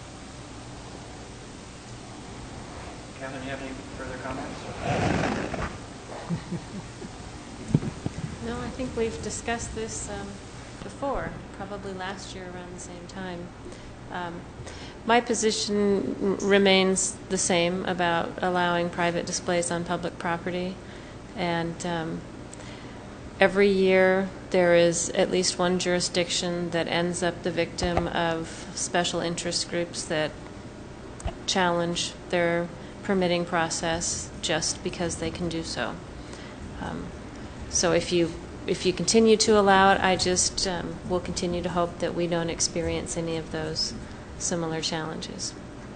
Catherine, you have any further comments? No, I think we've discussed this before, probably last year around the same time. My position remains the same about allowing private displays on public property. And every year there is at least one jurisdiction that ends up the victim of special interest groups that challenge their permitting process just because they can do so. So if you continue to allow it, I just will continue to hope that we don't experience any of those similar challenges.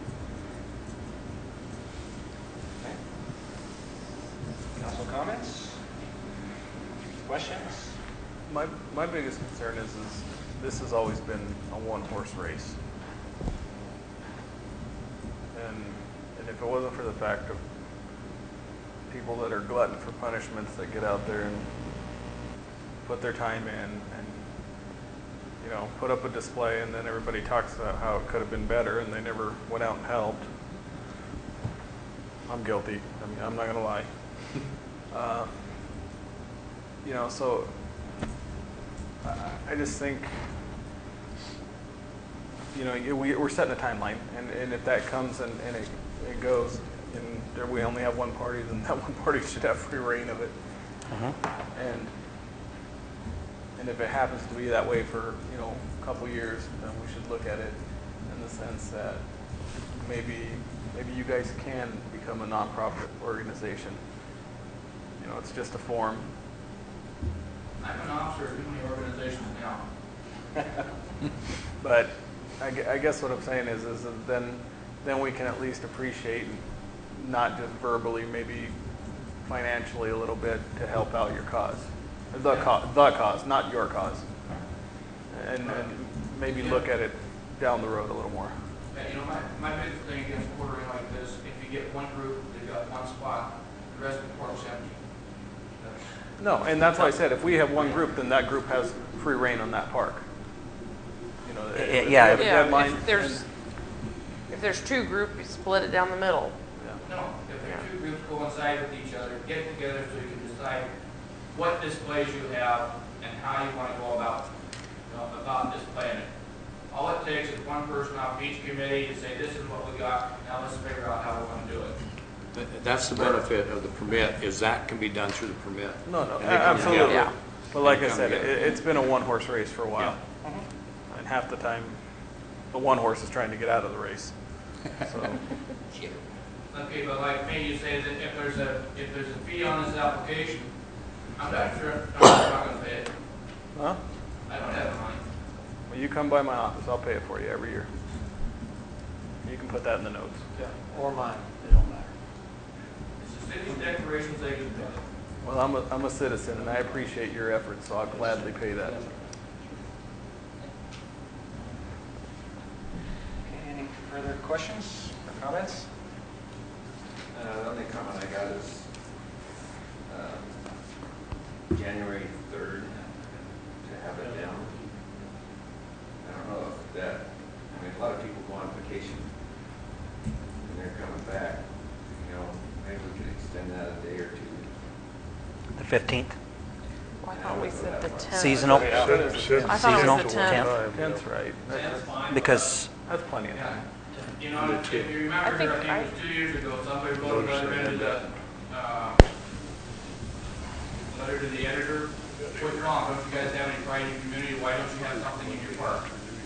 Okay. Council comments? Questions? My biggest concern is this has always been a one-horse race. And if it wasn't for the fact of people that are glutton for punishments that get out there and put their time in and, you know, put up a display, and then everybody talks about how it could have been better and they never went out and helped. I'm guilty. I mean, I'm not going to lie. You know, so I just think, you know, we're setting a timeline, and if that comes and it goes, and we only have one party, then that one party should have free reign of it. And if it happens to be that way for, you know, a couple years, then we should look at it in the sense that maybe you guys can become a nonprofit organization. You know, it's just a form. I'm an officer of too many organizations now. But I guess what I'm saying is that then we can at least appreciate, not just verbally, maybe financially a little bit, to help out your cause. The cause, not your cause. And maybe look at it down the road a little more. Yeah, you know, my biggest thing against ordering like this, if you get one group, they've got one spot, the rest of the park's empty. No, and that's why I said if we have one group, then that group has free reign on that park. You know, if we have a deadline, if there's two groups, you split it down the middle. No, if there are two groups coincide with each other, get together so you can decide what displays you have and how you want to go about, you know, about displaying it. All it takes is one person off each committee to say, this is what we got, now let's figure out how we're going to do it. That's the benefit of the permit, is that can be done through the permit. No, And they come absolutely. together. But like I Come said, together. it's been a one-horse race for a while. And half the time, the one horse is trying to get out of the race. So. Okay, but like me, you say that if there's a fee on this application, I'm not sure I'm not going to pay it. Huh? I don't have the money. Well, you come by my office, I'll pay it for you every year. You can put that in the notes. Yeah, or mine, it don't matter. It's the city's declarations they can pay. Well, I'm a citizen, and I appreciate your efforts, so I'll gladly pay that. Okay, any further questions or comments? The only comment I got is January 3rd to have it down. I don't know if that, I mean, a lot of people go on vacation and they're coming back. You know, maybe we could extend that a day or two. The 15th? Well, I thought we said the 10th. Seasonal? I thought it was the 10th. 10th, right. Because That's plenty of time. You know, if you remember, I think it was 2 years ago, somebody wrote a letter into the, letter to the editor. What's wrong? Don't you guys have any pride in your community? Why don't you have something in your park?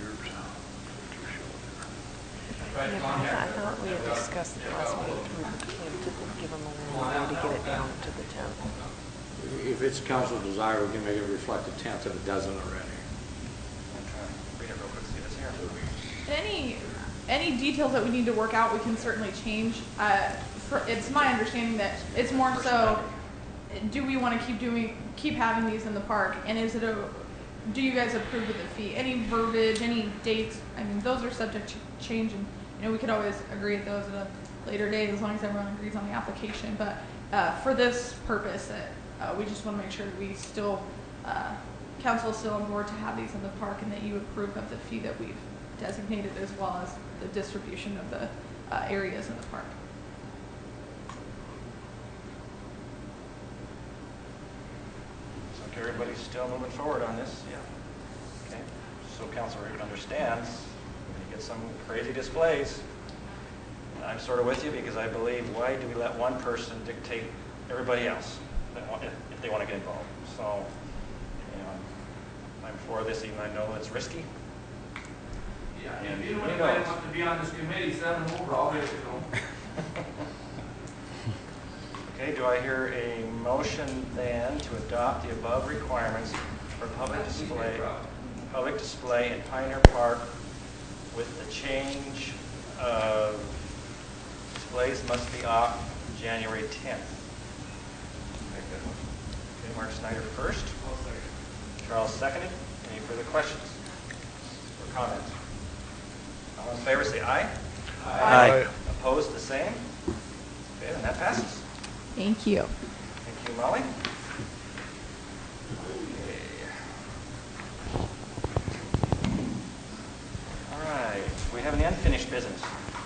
I thought we had discussed it last week, to give them a little to get it down to the 10th. If it's council's desire, we can make it reflect the 10th if it doesn't already. I'm trying to read it real quick, see this here. Any details that we need to work out, we can certainly change. It's my understanding that it's more so, do we want to keep having these in the park, and do you guys approve of the fee? Any verbiage, any dates? I mean, those are subject to change, and we could always agree at those at a later date as long as everyone agrees on the application. But for this purpose, we just want to make sure that we still, council is still on board to have these in the park, and that you approve of the fee that we've designated, as well as the distribution of the areas in the park. So everybody's still moving forward on this? Yeah. Okay. So council understands when you get some crazy displays. I'm sort of with you because I believe, why do we let one person dictate everybody else if they want to get involved? So, I'm for this, even though I know it's risky. Yeah, if you anybody wants to be on this committee, send them over. I'll get to them. Okay, do I hear a motion then to adopt the above requirements for public display in Pioneer Park with the change of displays must be off January 10th? Okay, Mark Snyder first. Charles seconded. Any further questions or comments? All in favor say aye. Aye. Opposed, the same? Okay, then that passes. Thank you. Thank you, Molly. Okay. All right, we have any unfinished business?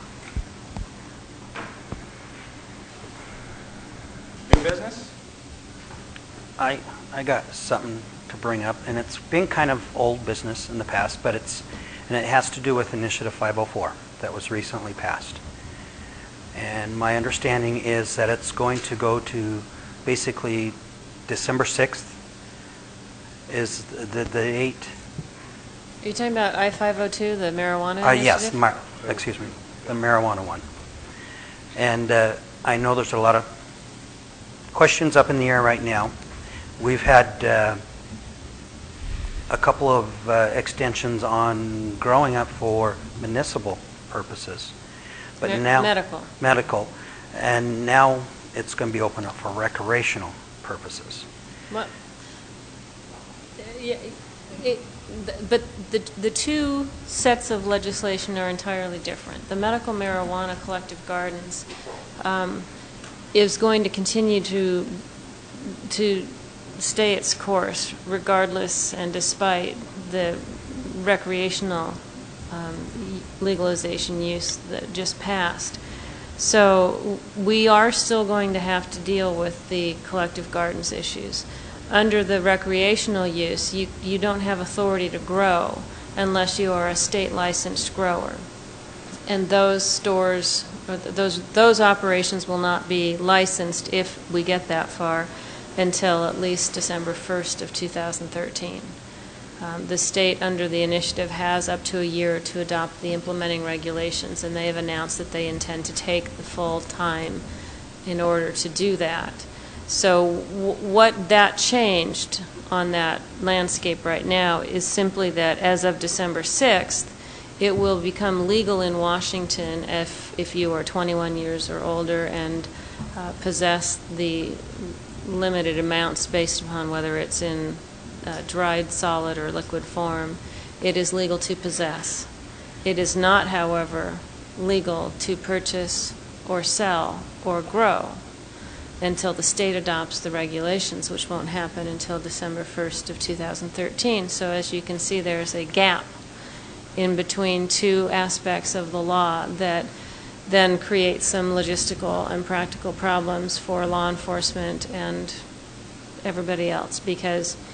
New business? I got something to bring up, and it's been kind of old business in the past, but it has to do with Initiative 504 that was recently passed. And my understanding is that it's going to go to basically December 6th is the date. Are you talking about I-502, the marijuana initiative? Yes, excuse me, the marijuana one. And I know there's a lot of questions up in the air right now. We've had a couple of extensions on growing up for municipal purposes. But now medical, and now it's going to be open up for recreational purposes. What? But the two sets of legislation are entirely different. The medical marijuana collective gardens is going to continue to stay its course, regardless and despite the recreational legalization use that just passed. So we are still going to have to deal with the collective gardens issues. Under the recreational use, you don't have authority to grow unless you are a state licensed grower. And those stores, or those operations will not be licensed, if we get that far, until at least December 1st of 2013. The state, under the initiative, has up to a year to adopt the implementing regulations, and they have announced that they intend to take the full time in order to do that. So what that changed on that landscape right now is simply that as of December 6th, it will become legal in Washington if you are 21 years or older and possess the limited amounts based upon whether it's in dried, solid, or liquid form. It is legal to possess. It is not, however, legal to purchase or sell or grow until the state adopts the regulations, which won't happen until December 1st of 2013. So as you can see, there's a gap in between two aspects of the law that then create some logistical and practical problems for law enforcement and everybody else, because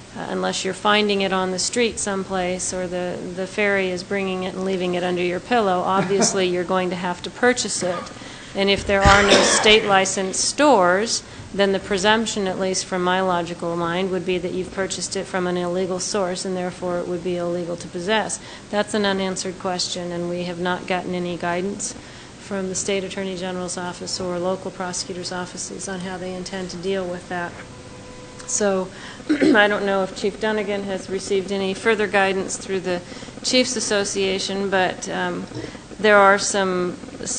unless you're finding it on the street someplace or the ferry is bringing it and leaving it under your pillow, obviously you're going to have to purchase it. And if there are no state licensed stores, then the presumption, at least from my logical mind, would be that you've purchased it from an illegal source and therefore it would be illegal to possess. That's an unanswered question, and we have not gotten any guidance from the State Attorney General's office or local prosecutors' offices on how they intend to deal with that. So I don't know if Chief Dunnigan has received any further guidance through the Chiefs Association, but there are some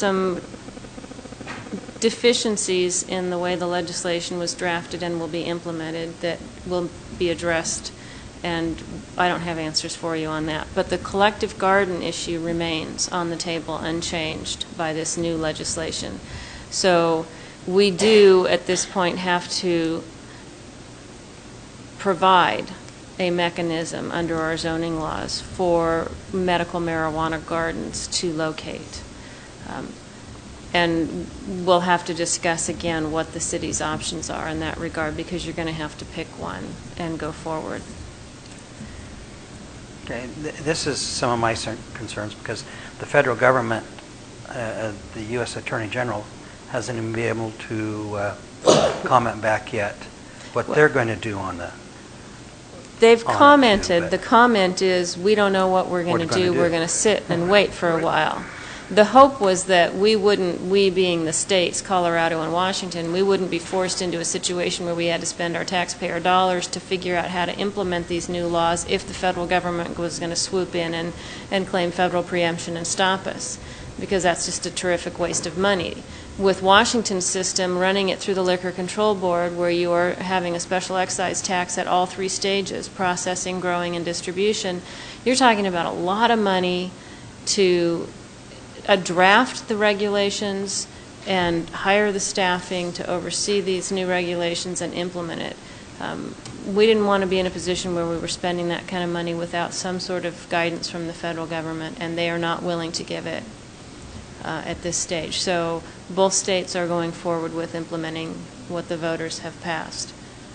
deficiencies in the way the legislation was drafted and will be implemented that will be addressed, and I don't have answers for you on that. But the collective garden issue remains on the table unchanged by this new legislation. So we do, at this point, have to provide a mechanism under our zoning laws for medical marijuana gardens to locate. And we'll have to discuss again what the city's options are in that regard, because you're going to have to pick one and go forward. Okay, this is some of my concerns, because the federal government, the U.S. Attorney General, hasn't even been able to comment back yet what they're going to do on the. They've commented. The comment is, we don't know what we're going to do. We're going to sit and wait for a while. The hope was that we being the states, Colorado and Washington, we wouldn't be forced into a situation where we had to spend our taxpayer dollars to figure out how to implement these new laws if the federal government was going to swoop in and claim federal preemption and stop us, because that's just a terrific waste of money. With Washington's system, running it through the Liquor Control Board, where you are having a special excise tax at all three stages, processing, growing, and distribution, you're talking about a lot of money to draft the regulations and hire the staffing to oversee these new regulations and implement it. We didn't want to be in a position where we were spending that kind of money without some sort of guidance from the federal government, and they are not willing to give it at this stage. So both states are going forward with implementing what the voters have passed.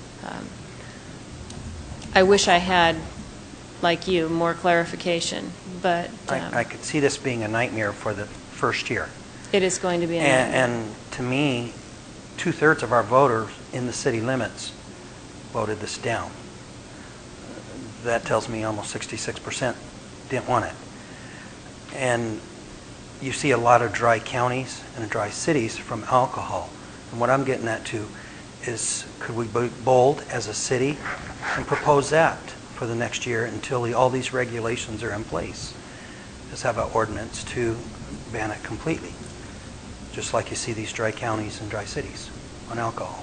I wish I had, like you, more clarification, but I could see this being a nightmare for the first year. It is going to be a nightmare. And to me, 2/3 of our voters in the city limits voted this down. That tells me almost 66% didn't want it. And you see a lot of dry counties and dry cities from alcohol. And what I'm getting at too is, could we be bold as a city and propose that for the next year until all these regulations are in place? Just have an ordinance to ban it completely, just like you see these dry counties and dry cities on alcohol.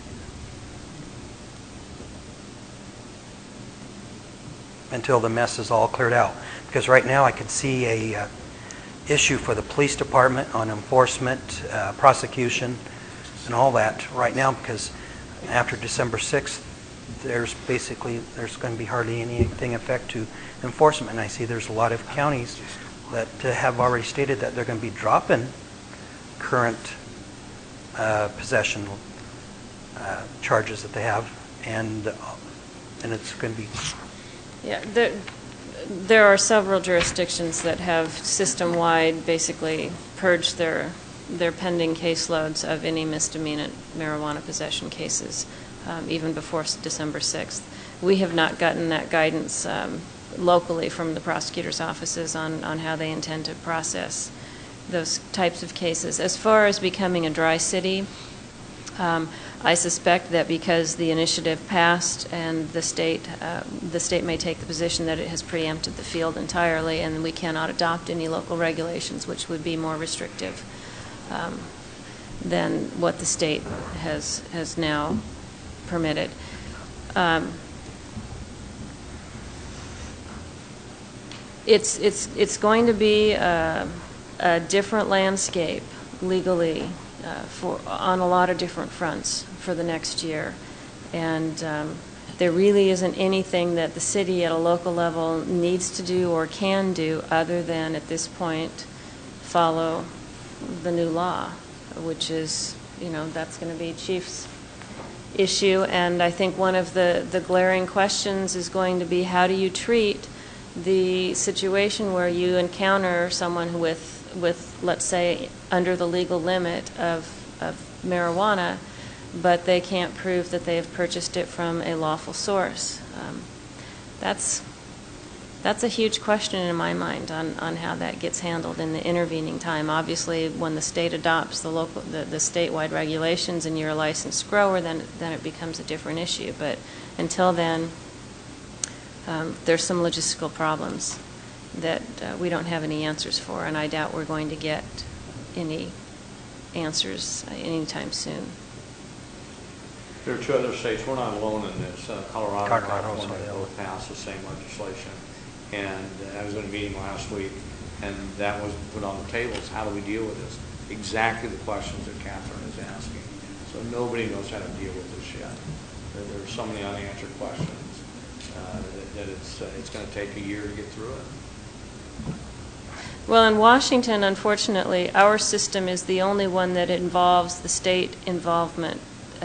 Until the mess is all cleared out. Because right now I could see a issue for the police department on enforcement, prosecution, and all that right now, because after December 6th, there's going to be hardly anything effect to enforcement. And I see there's a lot of counties that have already stated that they're going to be dropping current possession charges that they have, and it's going to be. Yeah, there are several jurisdictions that have system-wide basically purged their pending caseloads of any misdemeanor marijuana possession cases. Even before December 6th. We have not gotten that guidance locally from the prosecutor's offices on how they intend to process those types of cases. As far as becoming a dry city, I suspect that because the initiative passed and the state may take the position that it has preempted the field entirely and we cannot adopt any local regulations, which would be more restrictive than what the state has now permitted. It's going to be a different landscape legally on a lot of different fronts for the next year, and there really isn't anything that the city at a local level needs to do or can do other than at this point follow the new law, which is, that's going to be Chief's issue, and I think one of the glaring questions is going to be, how do you treat the situation where you encounter someone with, let's say, under the legal limit of marijuana, but they can't prove that they have purchased it from a lawful source? That's a huge question in my mind on how that gets handled in the intervening time. Obviously, when the state adopts the statewide regulations and you're a licensed grower, then it becomes a different issue. But until then, there's some logistical problems that we don't have any answers for, and I doubt we're going to get any answers anytime soon. There are 2 other states, we're not alone in this, Colorado and Colorado, California both passed the same legislation. And I was in a meeting last week, and that was put on the table, is how do we deal with this? Exactly the questions that Catherine is asking. So nobody knows how to deal with this yet. There are so many unanswered questions that it's going to take a year to get through it. Well, in Washington, unfortunately, our system is the only one that involves the state involvement.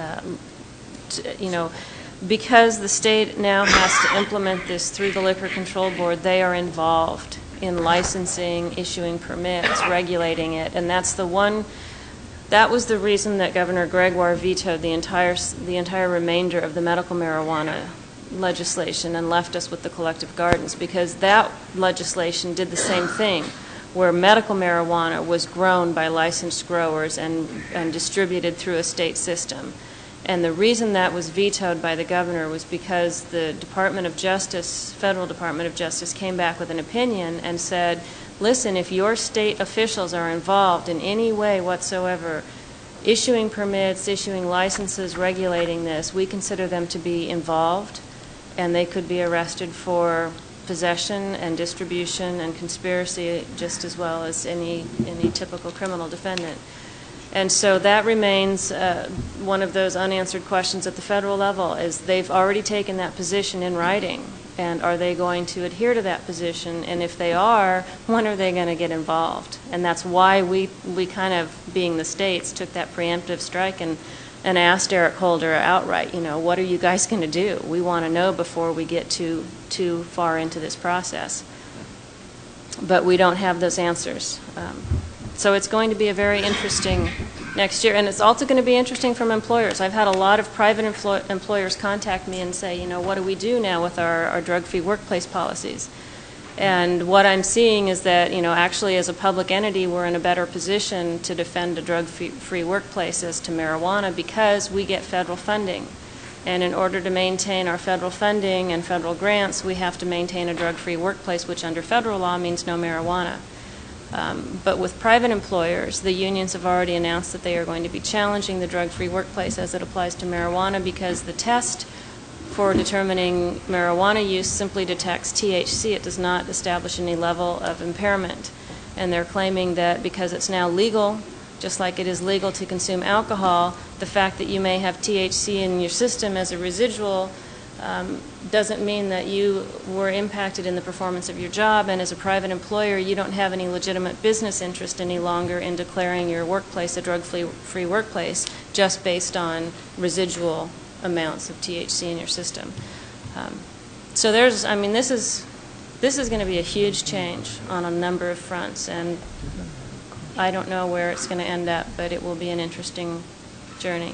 Because the state now has to implement this through the Liquor Control Board, they are involved in licensing, issuing permits, regulating it, and that was the reason that Governor Gregoire vetoed the entire remainder of the medical marijuana legislation and left us with the collective gardens, because that legislation did the same thing, where medical marijuana was grown by licensed growers and distributed through a state system. And the reason that was vetoed by the governor was because the Department of Justice, Federal Department of Justice, came back with an opinion and said, listen, if your state officials are involved in any way whatsoever, issuing permits, issuing licenses, regulating this, we consider them to be involved, and they could be arrested for possession and distribution and conspiracy just as well as any typical criminal defendant. And so that remains one of those unanswered questions at the federal level, is they've already taken that position in writing, and are they going to adhere to that position? And if they are, when are they going to get involved? And that's why we kind of, being the states, took that preemptive strike and asked Eric Holder outright, what are you guys going to do? We want to know before we get too far into this process. But we don't have those answers. So it's going to be a very interesting next year, and it's also going to be interesting from employers. I've had a lot of private employers contact me and say, what do we do now with our drug-free workplace policies? And what I'm seeing is that, actually as a public entity, we're in a better position to defend a drug-free workplace as to marijuana because we get federal funding. And in order to maintain our federal funding and federal grants, we have to maintain a drug-free workplace, which under federal law means no marijuana. But with private employers, the unions have already announced that they are going to be challenging the drug-free workplace as it applies to marijuana, because the test for determining marijuana use simply detects THC. It does not establish any level of impairment. And they're claiming that because it's now legal, just like it is legal to consume alcohol, the fact that you may have THC in your system as a residual doesn't mean that you were impacted in the performance of your job, and as a private employer, you don't have any legitimate business interest any longer in declaring your workplace a drug-free workplace just based on residual amounts of THC in your system. So this is going to be a huge change on a number of fronts, and I don't know where it's going to end up, but it will be an interesting journey.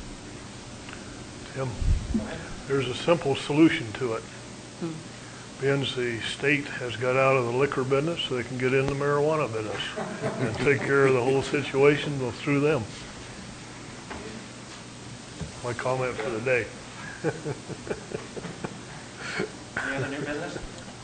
Tim? There's a simple solution to it. Being the state has got out of the liquor business, so they can get in the marijuana business and take care of the whole situation through them. My comment for the day. Any other new business?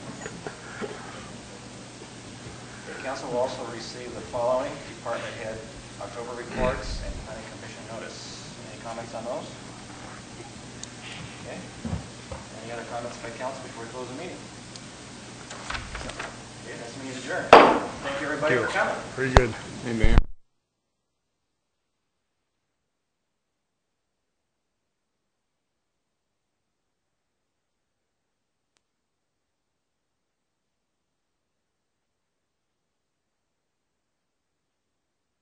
The council will also receive the following department head October reports and planning commission notice. Any comments on those? Okay. Any other comments by council before we close the meeting? Okay, this meeting is adjourned. Thank you, everybody, for coming. Very good. Hey, Mayor.